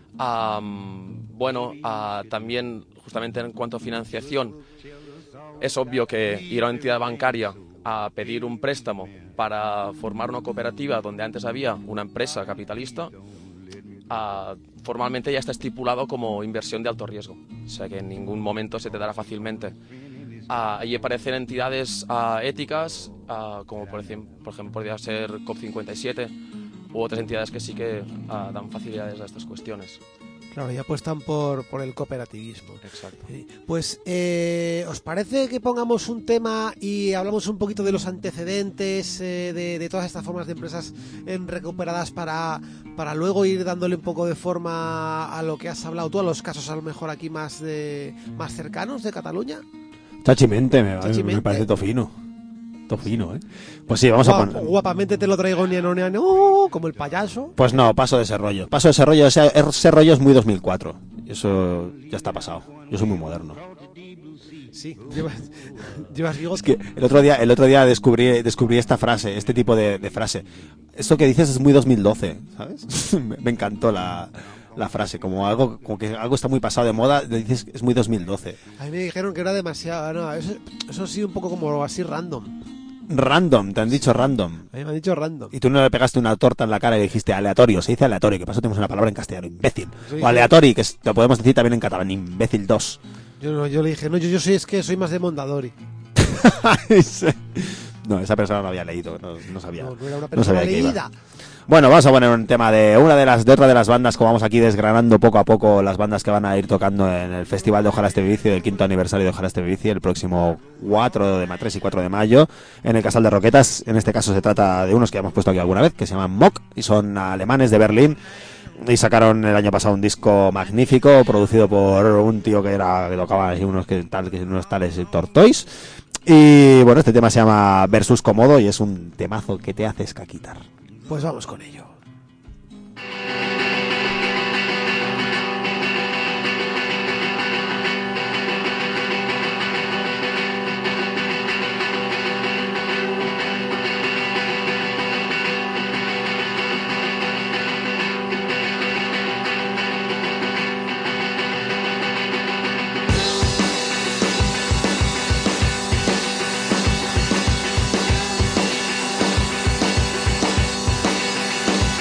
E: am, bueno, ah, también justamente en cuanto a financiación, es obvio que ir a una entidad bancaria a pedir un préstamo para formar una cooperativa donde antes había una empresa capitalista, ah, formalmente ya está estipulado como inversión de alto riesgo, o sea que en ningún momento se te dará fácilmente. Ah, allí aparecen entidades ah, éticas, ah, como por ejemplo, por ejemplo podría ser COP cincuenta y siete u otras entidades que sí que ah, dan facilidades a estas cuestiones.
A: Claro, y apuestan por, por el cooperativismo.
E: Exacto.
A: Sí. Pues, eh, ¿os parece que pongamos un tema y hablamos un poquito de los antecedentes eh, de, de todas estas formas de empresas en recuperadas para, para luego ir dándole un poco de forma a lo que has hablado tú, a los casos a lo mejor aquí más, de, más cercanos de Cataluña?
B: Chachimente, me,
A: Chachimente.
B: me parece tofino. Tofino, ¿eh? Pues sí, vamos
A: Guap-
B: a poner...
A: Guapamente te lo traigo ni no, ni no, como el payaso.
B: Pues no, paso de ese rollo. Paso de ese rollo. Ese, ese rollo es muy dos mil cuatro. Eso ya está pasado. Yo soy muy moderno.
A: Sí, llevas, llevas bigote.
B: Es que el otro día, el otro día descubrí, descubrí esta frase, este tipo de, de frase. Esto que dices es muy dos mil doce, ¿sabes? me, me encantó la, la frase. Como algo, como que algo está muy pasado de moda, le dices que es muy dos mil doce.
A: A mí me dijeron que era demasiado, no, eso, eso sí un poco como así random.
B: Random, te han dicho random.
A: A mí me han dicho random.
B: Y tú no le pegaste una torta en la cara y dijiste aleatorio. Se dice aleatorio, que pasó tenemos una palabra en castellano, imbécil.
A: Sí,
B: o
A: sí.
B: aleatori, que es- lo podemos decir también en catalán, imbécil dos.
A: Yo, no, yo le dije, no, yo, yo soy, es que soy más de Mondadori.
B: No, esa persona no había leído, no, no sabía.
A: No, no era una
B: no
A: persona
B: sabía que iba.
A: leída.
B: Bueno, vamos a poner un tema de una de las de otra de las bandas que vamos aquí desgranando poco a poco, las bandas que van a ir tocando en el Festival de Ojalá Este Vici, del quinto aniversario de Ojalá Este Vici, el próximo cuatro de mayo, tres y cuatro de mayo, en el Casal de Roquetas. En este caso se trata de unos que hemos puesto aquí alguna vez, que se llaman Mock, y son alemanes de Berlín. Y sacaron el año pasado un disco magnífico, producido por un tío que era que tocaba así unos que tal que unos tales Tortoise. Y bueno, este tema se llama Versus Comodo y es un temazo que te haces caquitar.
A: Pues vamos con ello.
C: Thank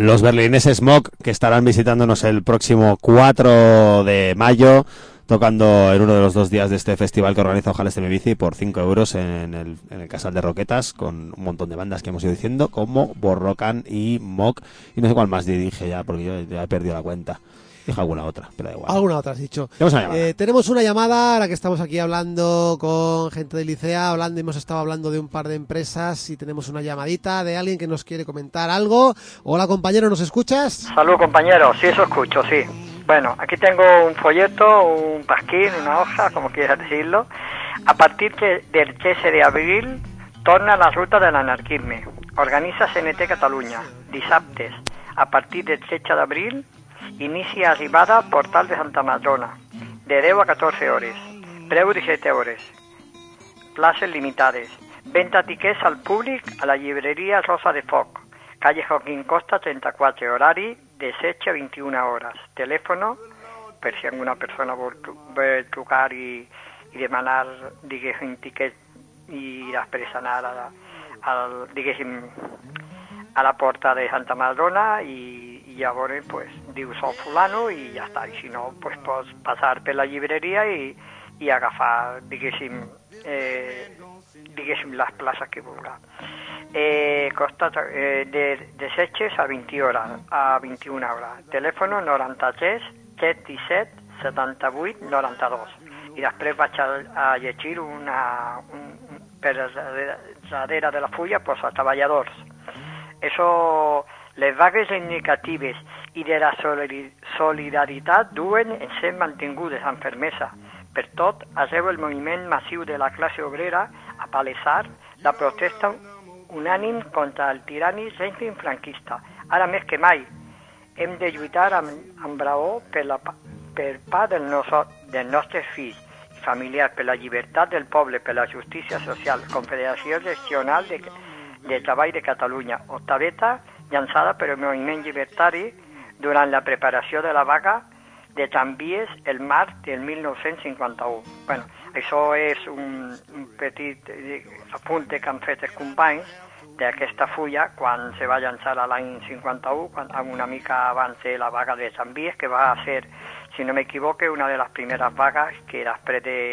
B: los berlineses Smog, que estarán visitándonos el próximo cuatro de mayo, tocando en uno de los dos días de este festival que organiza Ojalá esté mi bici por cinco euros en el, en el Casal de Roquetas, con un montón de bandas que hemos ido diciendo, como Borrocan y Mock, y no sé cuál más dirige ya, porque yo ya he perdido la cuenta. Dije alguna otra, pero da igual.
A: Alguna otra has dicho.
B: Tenemos una llamada.
A: Eh, tenemos una llamada, ahora que estamos aquí hablando con gente de Licea, hablando, hemos estado hablando de un par de empresas y tenemos una llamadita de alguien que nos quiere comentar algo. Hola compañero, ¿nos escuchas?
F: Salud compañero, sí, eso escucho, sí. Bueno, aquí tengo un folleto, un pasquín, una hoja, como quieras decirlo. A partir de, del trece de abril torna la ruta del anarquisme. Organiza C N T Catalunya. Dissabtes, a partir del tretze d'abril, inicia arribada Portal de Santa Madrona, de deu a catorze hores. Preu disset euros. Places limitades. Venta tiquets al públic a la llibreria Rosa de Foc, calle Joaquín Costa trenta-quatre, horari de setze a vint-i-una hores. Telèfono, per si alguna persona vol, vol trucar i, i demanar, diguéssim, tiquet i després anar a, a, diguéssim, a la porta de Santa Madrona i, i llavors, pues, dius soc fulano i ja està. I si no, pues, pots passar per la llibreria i, i agafar, diguéssim, eh, diguéssim, les places que vulga. Eh, costa eh, de, de setze a vint hores, a vint-i-una hores. Telèfono noranta-tres set disset setanta-vuit noranta-dos. I després vaig a, a llegir una, un, per darrere de la fulla, pues, a treballadors. Eso, les vagues indicatives i de la solidaritat duen en ser mantingudes amb fermesa. Per tot, arreu el moviment massiu de la classe obrera a palesar la protesta unànim contra el tirani règim franquista. Ara més que mai hem de lluitar amb, amb braó per, la, per pa del noso, dels nostres fills i familiars, per la llibertat del poble, per la justícia social. Confederació Regional de, de Treball de Catalunya, octaveta llançada per el moviment llibertari durant la preparació de la vaga de tramvies el març del mil nou-cents cinquanta-u. Bueno, això és un, un petit apunte que han fet els companys d'aquesta fulla quan se va llançar a l'any cinquanta-u, quan, una mica abans de la vaga de tramvies, que va ser, si no m'equivoque, una de les primeres vagues que després de,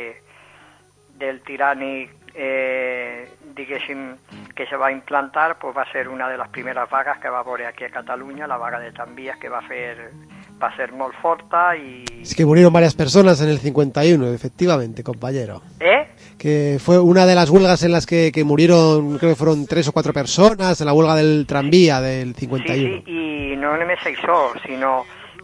F: del tirànic, eh, diguéssim, que se va implantar, pues va ser una de les primeres vagues que va haver aquí a Catalunya, la vaga de tramvies, que va fer... va ser molt forta y...
A: Es que murieron varias personas en el cincuenta y uno, efectivamente, compañero.
F: ¿Eh?
A: Que fue una de las huelgas en las que, que murieron, creo que fueron tres o cuatro personas, en la huelga del tranvía del cincuenta y uno.
F: Sí, sí, y no me eso, sino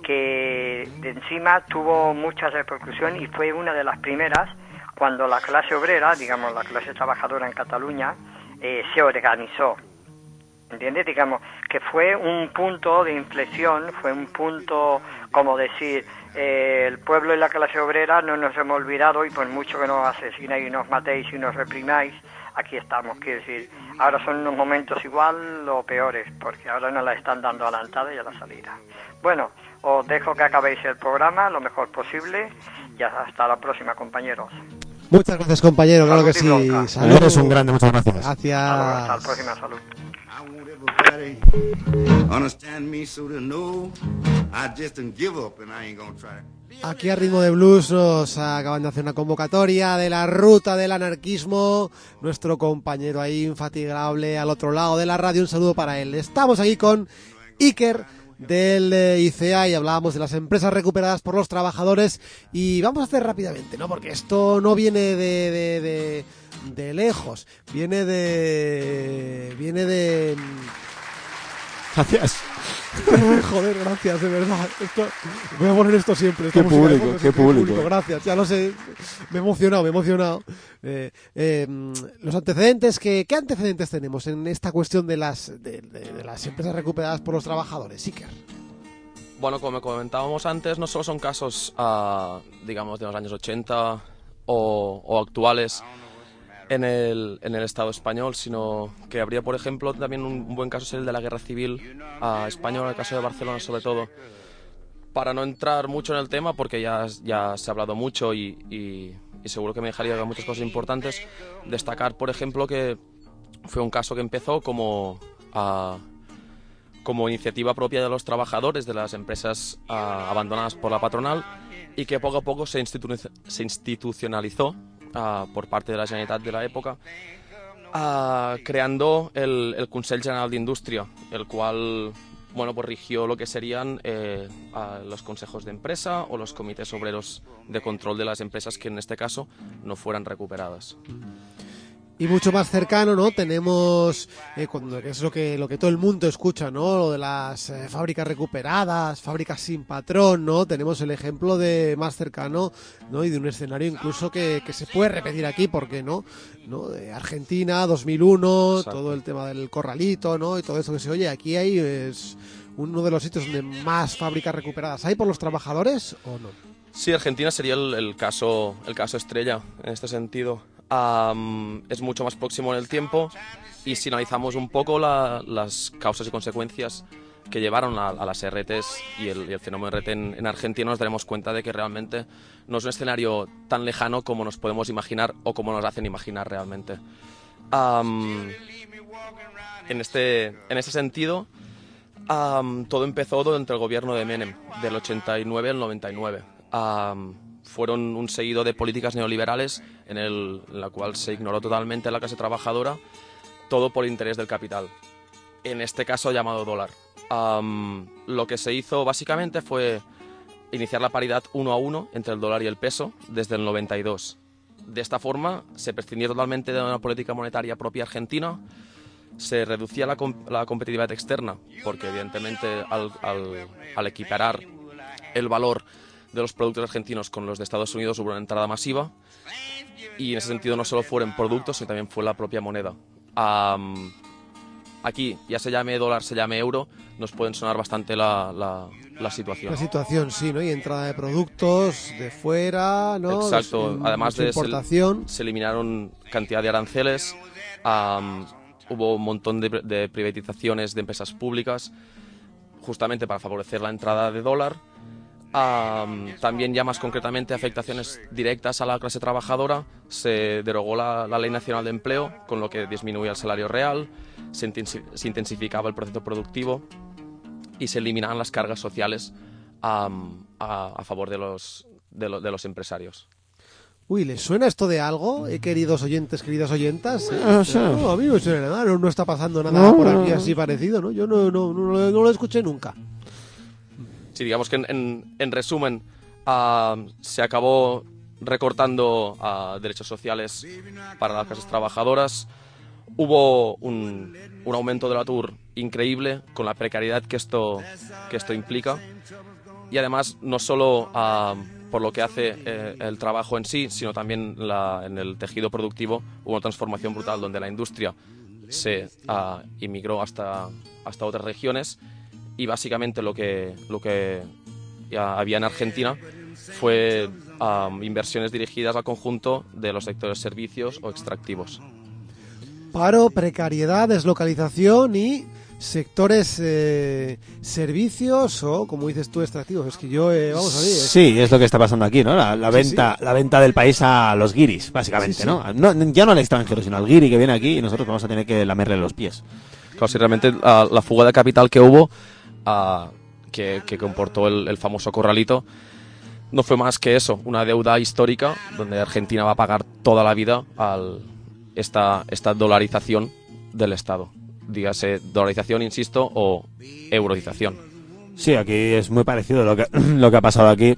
F: que de encima tuvo mucha repercusión y fue una de las primeras cuando la clase obrera, digamos la clase trabajadora en Cataluña, eh, se organizó. ¿Entiendes? Digamos que fue un punto de inflexión, fue un punto, como decir, eh, el pueblo y la clase obrera no nos hemos olvidado y por mucho que nos asesináis y nos matéis y nos reprimáis, aquí estamos. Quiero decir, ahora son unos momentos igual o peores, porque ahora nos la están dando a la entrada y a la salida. Bueno, os dejo que acabéis el programa lo mejor posible y hasta la próxima, compañeros.
A: Muchas gracias, compañero, claro
F: Salud
A: que
F: y
A: sí.
F: bronca.
A: Salud.
B: Eres un grande, muchas gracias.
A: Gracias.
F: Hasta la próxima, salud.
D: I want everybody understand me so they know I just didn't give up and I ain't gonna try.
A: Aquí a Ritmo de Blues nos acaban de hacer una convocatoria de la ruta del anarquismo. Nuestro compañero ahí infatigable al otro lado de la radio, un saludo para él. Estamos aquí con Iker del eh, I C A y hablábamos de las empresas recuperadas por los trabajadores y vamos a hacer rápidamente, ¿no? Porque esto no viene de, de, de, de lejos, viene de... viene de...
B: Gracias.
A: Joder, gracias, de verdad. Esto, voy a poner esto siempre. esta
B: Qué
A: música de
B: público,
A: fondo,
B: qué
A: sí,
B: público.
A: Gracias, ya lo sé. Me he emocionado, me he emocionado. Eh, eh, los antecedentes, que, ¿qué antecedentes tenemos en esta cuestión de las de, de, de las empresas recuperadas por los trabajadores, Iker?
E: Bueno, como comentábamos antes, no solo son casos, uh, digamos, de los años ochenta o, o actuales en el, en el Estado español, sino que habría, por ejemplo, también un, un buen caso ser el de la Guerra Civil uh, española, el caso de Barcelona sobre todo. Para no entrar mucho en el tema, porque ya, ya se ha hablado mucho y, y, y seguro que me dejaría muchas cosas importantes, destacar, por ejemplo, que fue un caso que empezó como, uh, como iniciativa propia de los trabajadores de las empresas ah, abandonadas por la patronal y que poco a poco se, institu- se institucionalizó ah, por parte de la Generalitat de la época, ah, creando el, el Consell General d'Indústria, el cual bueno, pues rigió lo que serían eh, a los consejos de empresa o los comités obreros de control de las empresas que en este caso no fueran recuperadas.
A: Y mucho más cercano, ¿no? Tenemos, eh, cuando, que es lo que, lo que todo el mundo escucha, ¿no? Lo de las eh, fábricas recuperadas, fábricas sin patrón, ¿no? Tenemos el ejemplo de más cercano, ¿no? Y de un escenario incluso que, que se puede repetir aquí, ¿por qué no? ¿No? De Argentina, dos mil uno,
E: Exacto.
A: todo el tema del corralito, ¿no? Y todo eso que se oye, aquí hay es uno de los sitios donde más fábricas recuperadas hay por los trabajadores, ¿o no?
E: Sí, Argentina sería el, el caso, el caso estrella en este sentido. Um, es mucho más próximo en el tiempo y si analizamos un poco la, las causas y consecuencias que llevaron a, a las R Ts y el, y el fenómeno R T en, en Argentina, nos daremos cuenta de que realmente no es un escenario tan lejano como nos podemos imaginar o como nos hacen imaginar realmente. Um, en, este, en este sentido, um, todo empezó durante el gobierno de Menem, del ochenta y nueve al noventa y nueve. Um, fueron un seguido de políticas neoliberales en, el, en la cual se ignoró totalmente a la clase trabajadora, todo por interés del capital, en este caso llamado dólar. Um, lo que se hizo básicamente fue iniciar la paridad uno a uno entre el dólar y el peso desde el noventa y dos. De esta forma se prescindía totalmente de una política monetaria propia argentina, se reducía la, com- la competitividad externa, porque evidentemente al, al, al equiparar el valor de los productos argentinos con los de Estados Unidos hubo una entrada masiva y en ese sentido no solo fueron productos, sino también fue la propia moneda. Um, aquí, ya se llame dólar, se llame euro, nos pueden sonar bastante la, la, la situación.
A: La situación, sí, ¿no? Y entrada de productos de fuera, ¿no?
E: Exacto,
A: En-
E: además
A: mucha
E: de se,
A: importación.
E: se eliminaron cantidad de aranceles, um, hubo un montón de, de privatizaciones de empresas públicas, justamente para favorecer la entrada de dólar. Um, también ya más concretamente afectaciones directas a la clase trabajadora, se derogó la, la Ley Nacional de Empleo, con lo que disminuía el salario real, se, intensi- se intensificaba el proceso productivo y se eliminaban las cargas sociales um, a, a favor de los, de, lo- de los empresarios.
A: Uy, ¿les suena esto de algo, eh, queridos oyentes, queridas oyentas? Eh,
B: Ah, sí.
A: No, a mí no me suena nada, no, no está pasando nada
B: No,
A: por
B: no,
A: aquí
B: no.
A: así parecido, ¿no? Yo no, no, no, lo- no lo escuché nunca.
E: Sí, digamos que en, en, en resumen, ah, se acabó recortando ah, derechos sociales para las clases trabajadoras. Hubo un, un aumento del ATUR increíble con la precariedad que esto, que esto implica. Y además, no solo ah, por lo que hace eh, el trabajo en sí, sino también la, en el tejido productivo hubo una transformación brutal donde la industria se ah, inmigró hasta, hasta otras regiones. Y básicamente lo que, lo que ya había en Argentina fue um, inversiones dirigidas al conjunto de los sectores servicios o extractivos.
A: Paro, precariedad, deslocalización y sectores eh, servicios o, como dices tú, extractivos. Es que yo, eh, vamos a ver. es-
B: Sí, es lo que está pasando aquí, ¿no? La, la
A: Sí,
B: venta, la venta del país a los guiris, básicamente,
A: Sí, sí.
B: ¿no? ¿no? Ya no al extranjero, sino al guiri que viene aquí y nosotros vamos a tener que lamerle los pies.
E: Claro, si realmente ah, la fuga de capital que hubo, ah, que, que comportó el, el famoso corralito, no fue más que eso, una deuda histórica donde Argentina va a pagar toda la vida al, esta, esta dolarización del Estado. Dígase dolarización, insisto, o eurodización.
B: Sí, aquí es muy parecido lo que, lo que ha pasado aquí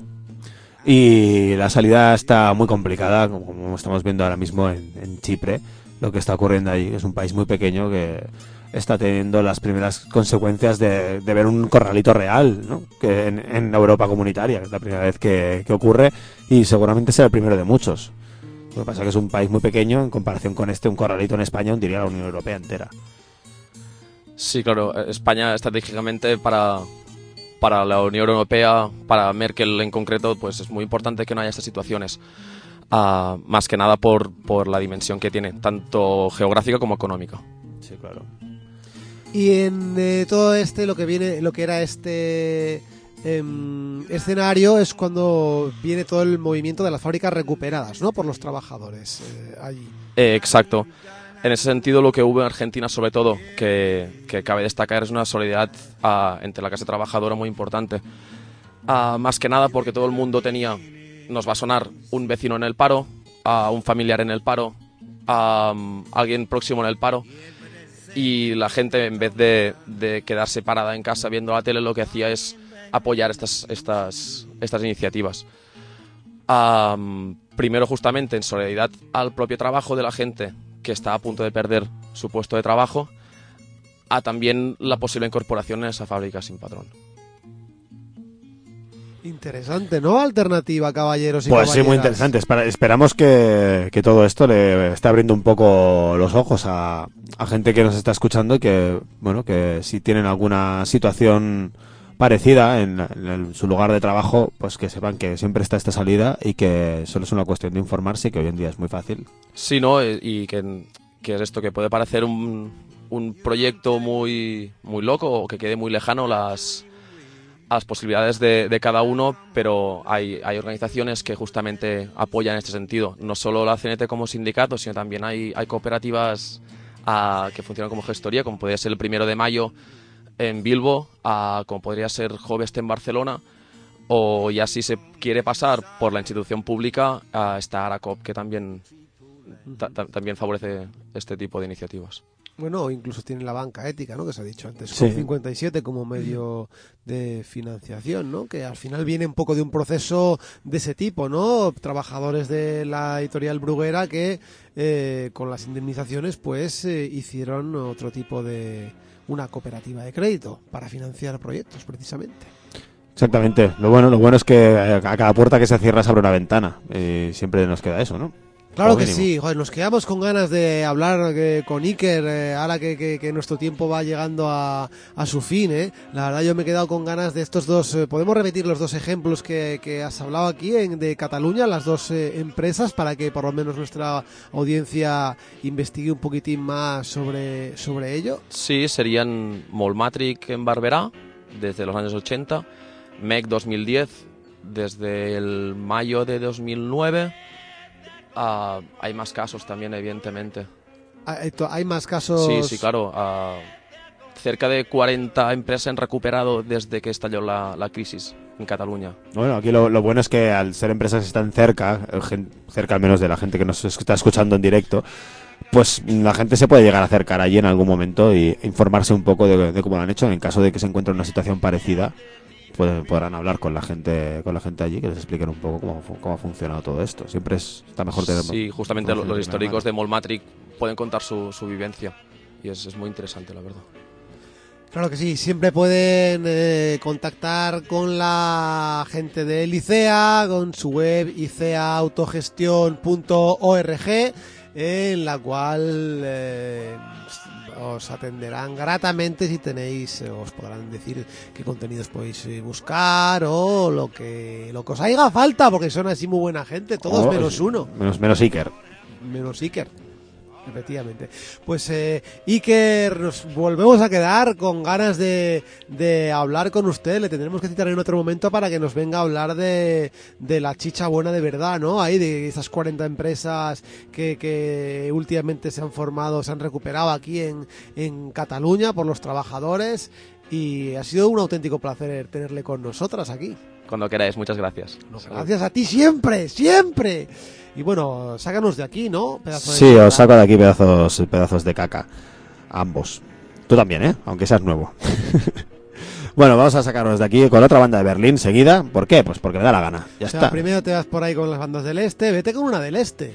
B: y la salida está muy complicada, como, como estamos viendo ahora mismo en, en Chipre, lo que está ocurriendo ahí. Es un país muy pequeño que está teniendo las primeras consecuencias de, de ver un corralito real, ¿no? Que en, en Europa comunitaria, que es la primera vez que, que ocurre y seguramente será el primero de muchos. Lo que pasa es que es un país muy pequeño en comparación con este, un corralito en España, diría la Unión Europea entera.
E: Sí, claro, España estratégicamente para, para la Unión Europea, para Merkel en concreto, pues es muy importante que no haya estas situaciones. Ah, más que nada por, por la dimensión que tiene, tanto geográfica como económica.
B: Sí, claro.
A: Y en eh, todo este, lo que viene, lo que era este em, escenario es cuando viene todo el movimiento de las fábricas recuperadas, ¿no? Por los trabajadores eh, allí.
E: Eh, exacto. En ese sentido, lo que hubo en Argentina, sobre todo, que, que cabe destacar, es una solidaridad uh, entre la clase trabajadora muy importante. Uh, más que nada porque todo el mundo tenía, nos va a sonar, un vecino en el paro, uh, un familiar en el paro, um, alguien próximo en el paro, y la gente, en vez de, de quedarse parada en casa viendo la tele, lo que hacía es apoyar estas, estas, estas iniciativas. Um, primero, justamente, en solidaridad al propio trabajo de la gente que está a punto de perder su puesto de trabajo, a también la posible incorporación en esa fábrica sin patrón.
A: Interesante, ¿no? Alternativa, caballeros y
B: Pues
A: caballeras.
B: sí, muy interesante. Espera- esperamos que, que todo esto le esté abriendo un poco los ojos a, a gente que nos está escuchando y que, bueno, que si tienen alguna situación parecida en, en el- su lugar de trabajo, pues que sepan que siempre está esta salida y que solo es una cuestión de informarse y que hoy en día es muy fácil.
E: Sí, ¿no? Eh, Y que, que es esto, que puede parecer un, un proyecto muy, muy loco o que quede muy lejano las, a las posibilidades de, de cada uno, pero hay, hay organizaciones que justamente apoyan en este sentido. No solo la C N T como sindicato, sino también hay, hay cooperativas ah, que funcionan como gestoría, como podría ser el Primero de Mayo en Bilbo, ah, como podría ser Jovest en Barcelona, o ya si se quiere pasar por la institución pública, ah, está Aracop, que también, ta- ta- también favorece este tipo de iniciativas.
A: Bueno, incluso tiene la banca ética, ¿no? Que se ha dicho antes,
B: Sí.
A: con cincuenta y siete como medio de financiación, ¿no? Que al final viene un poco de un proceso de ese tipo, ¿no? Trabajadores de la editorial Bruguera que eh, con las indemnizaciones pues eh, hicieron otro tipo de... una cooperativa de crédito para financiar proyectos, precisamente.
B: Exactamente. Lo bueno, lo bueno es que a cada puerta que se cierra se abre una ventana. Y siempre nos queda eso, ¿no?
A: Claro
B: Como
A: que
B: mínimo.
A: sí, joder, nos quedamos con ganas de hablar eh, con Iker, eh, ahora que, que- que nuestro tiempo va llegando a, a su fin, ¿eh? La verdad yo me he quedado con ganas de estos dos, eh, podemos repetir los dos ejemplos que, que has hablado aquí en, de Cataluña, las dos eh, empresas, para que por lo menos nuestra audiencia investigue un poquitín más sobre, sobre ello.
E: Sí, serían Molmatric en Barberá, desde los años ochenta, M E C dos mil diez, desde el mayo de dos mil nueve. Ah, hay más casos también, evidentemente.
A: Hay, to- hay más casos...
E: Sí, sí, claro. ah, cerca de cuarenta empresas han recuperado desde que estalló la, la crisis en Cataluña.
B: Bueno, aquí lo, lo bueno es que al ser empresas que están cerca, eh, gen- cerca al menos de la gente que nos está escuchando en directo, pues la gente se puede llegar a acercar allí en algún momento y informarse un poco de, de cómo lo han hecho. En caso de que se encuentre en una situación parecida, pues podrán hablar con la gente con la gente allí, que les expliquen un poco cómo, fu- cómo ha funcionado todo esto. Siempre es, está mejor tener...
E: Sí, justamente lo-
B: información
E: los
B: de primera
E: históricos de
B: mano.
E: Molmatric pueden contar su, su vivencia y es, es muy interesante, la verdad.
A: Claro que sí, siempre pueden eh, contactar con la gente de Licea, con su web icea autogestión punto org, en la cual eh, os atenderán gratamente si tenéis, eh, os podrán decir qué contenidos podéis eh, buscar o lo que lo que os haga falta, porque son así muy buena gente, todos
B: Oh,
A: menos
B: sí.
A: uno.
B: Menos, menos Iker.
A: Menos Iker. Efectivamente. Pues eh, Iker, nos volvemos a quedar con ganas de, de hablar con usted. Le tendremos que citar en otro momento para que nos venga a hablar de, de la chicha buena de verdad, ¿no? Ahí de esas cuarenta empresas que, que últimamente se han formado, se han recuperado aquí en, en Cataluña por los trabajadores. Y ha sido un auténtico placer tenerle con nosotras aquí.
E: Cuando queráis, muchas gracias.
A: Gracias a ti siempre, siempre. Y bueno, sácanos de aquí, ¿no? Pedazo de
B: Sí,
A: mierda.
B: os saco de aquí pedazos, pedazos de caca. Ambos. Tú también, ¿eh? Aunque seas nuevo. Bueno, vamos a sacarnos de aquí con otra banda de Berlín seguida. ¿Por qué? Pues porque me da la gana. Ya
A: O sea,
B: está.
A: primero te vas por ahí con las bandas del este, vete con una del este.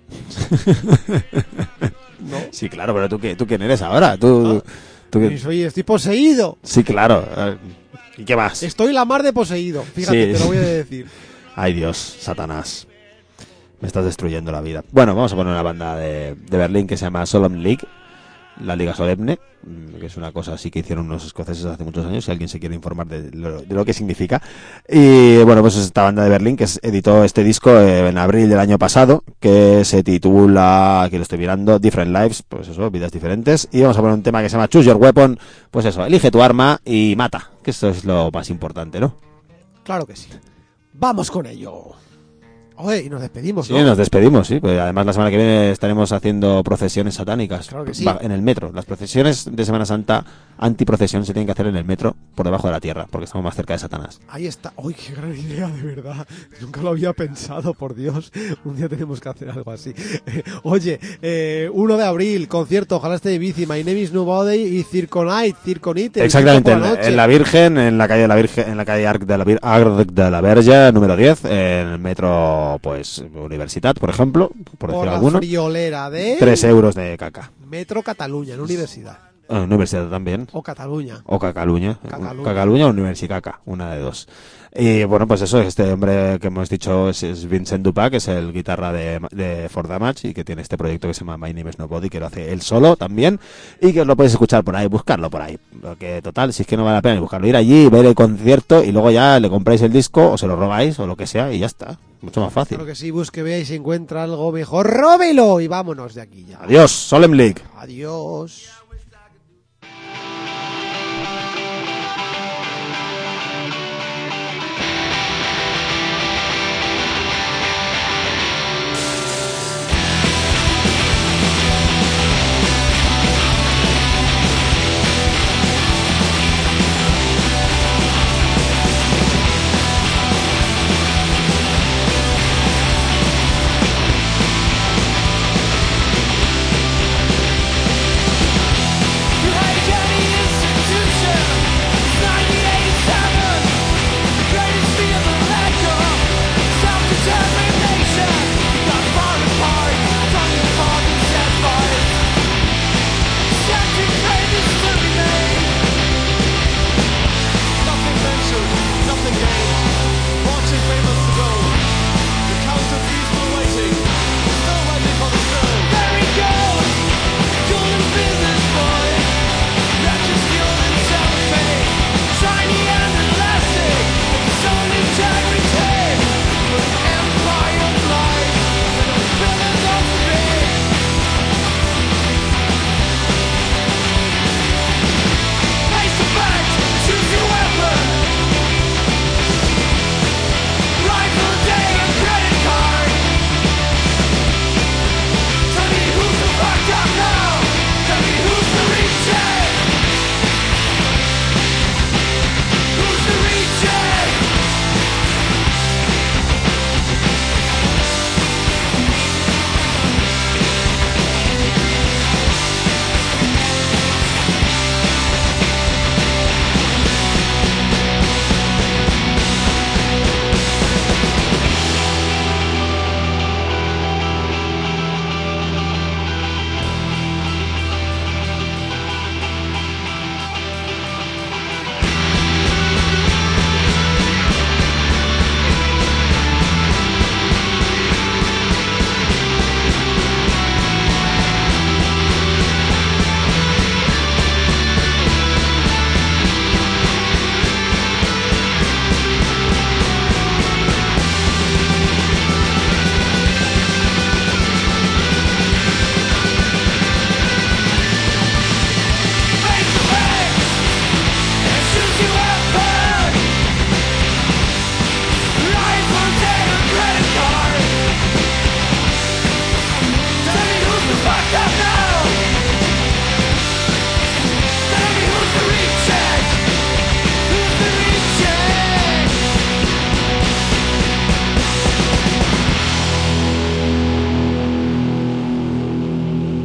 A: No.
B: Sí, claro, pero ¿tú, qué, tú quién eres ahora? ¿Tú, tú qué-
A: Y soy, estoy poseído.
B: Sí, claro. Eh, ¿Y qué más?
A: Estoy la mar de poseído. Fíjate,
B: Sí.
A: te lo voy a decir.
B: Ay, Dios, Satanás. Me estás destruyendo la vida. Bueno, vamos a poner una banda de, de Berlín que se llama Solemn League. La Liga Solemne, mm, que es una cosa así que hicieron unos escoceses hace muchos años, si alguien se quiere informar de lo, de lo que significa. Y bueno, pues es esta banda de Berlín que es- editó este disco eh, en abril del año pasado, que se titula, aquí lo estoy mirando, Different Lives, pues eso, vidas diferentes. Y vamos a poner un tema que se llama Choose Your Weapon, pues eso, elige tu arma y mata, que esto es lo más importante, ¿no?
A: Claro que sí. Vamos con ello. Oye, y nos despedimos,
B: Sí,
A: ¿no?
B: nos despedimos, sí. Pues además la semana que viene estaremos haciendo procesiones satánicas.
A: Claro que sí.
B: Va- en el metro. Las procesiones de Semana Santa, antiprocesión, se tienen que hacer en el metro por debajo de la tierra, porque estamos más cerca de Satanás.
A: Ahí está. ¡Uy, qué gran idea, de verdad! Nunca lo había pensado, por Dios. Un día tenemos que hacer algo así. Oye, eh, uno de abril, concierto, ojalá esté de bici, My Name is Nobody y Circo Night, Circo Night. el
B: Exactamente, en,
A: cinco por la
B: en
A: noche.
B: la Virgen, en la calle de la Virgen, en la calle Arc de la, Vir- Arc de la Verge, número diez, en el metro, pues, Universitat, por ejemplo, por
A: Por
B: decir
A: la
B: alguno.
A: friolera de
B: Tres euros de caca.
A: Metro Cataluña, en universidad.
B: Ah, Universitat también.
A: O Cataluña.
B: O Cacaluña.
A: Cacaluña.
B: Cacaluña o Universicaca, una de dos. Y bueno, pues eso, este hombre que hemos dicho es, es Vincent Dupá, que es el guitarra de, de For Damage y que tiene este proyecto que se llama My Name is Nobody, que lo hace él solo también, y que os lo podéis escuchar por ahí, buscarlo por ahí. Porque total, si es que no vale la pena ni buscarlo, ir allí, ver el concierto y luego ya le compráis el disco o se lo robáis o lo que sea y ya está. Mucho más fácil.
A: Claro que sí, busque, vea y si encuentra algo mejor, róbelo y vámonos de aquí ya.
B: Adiós, Solemn League.
A: Adiós.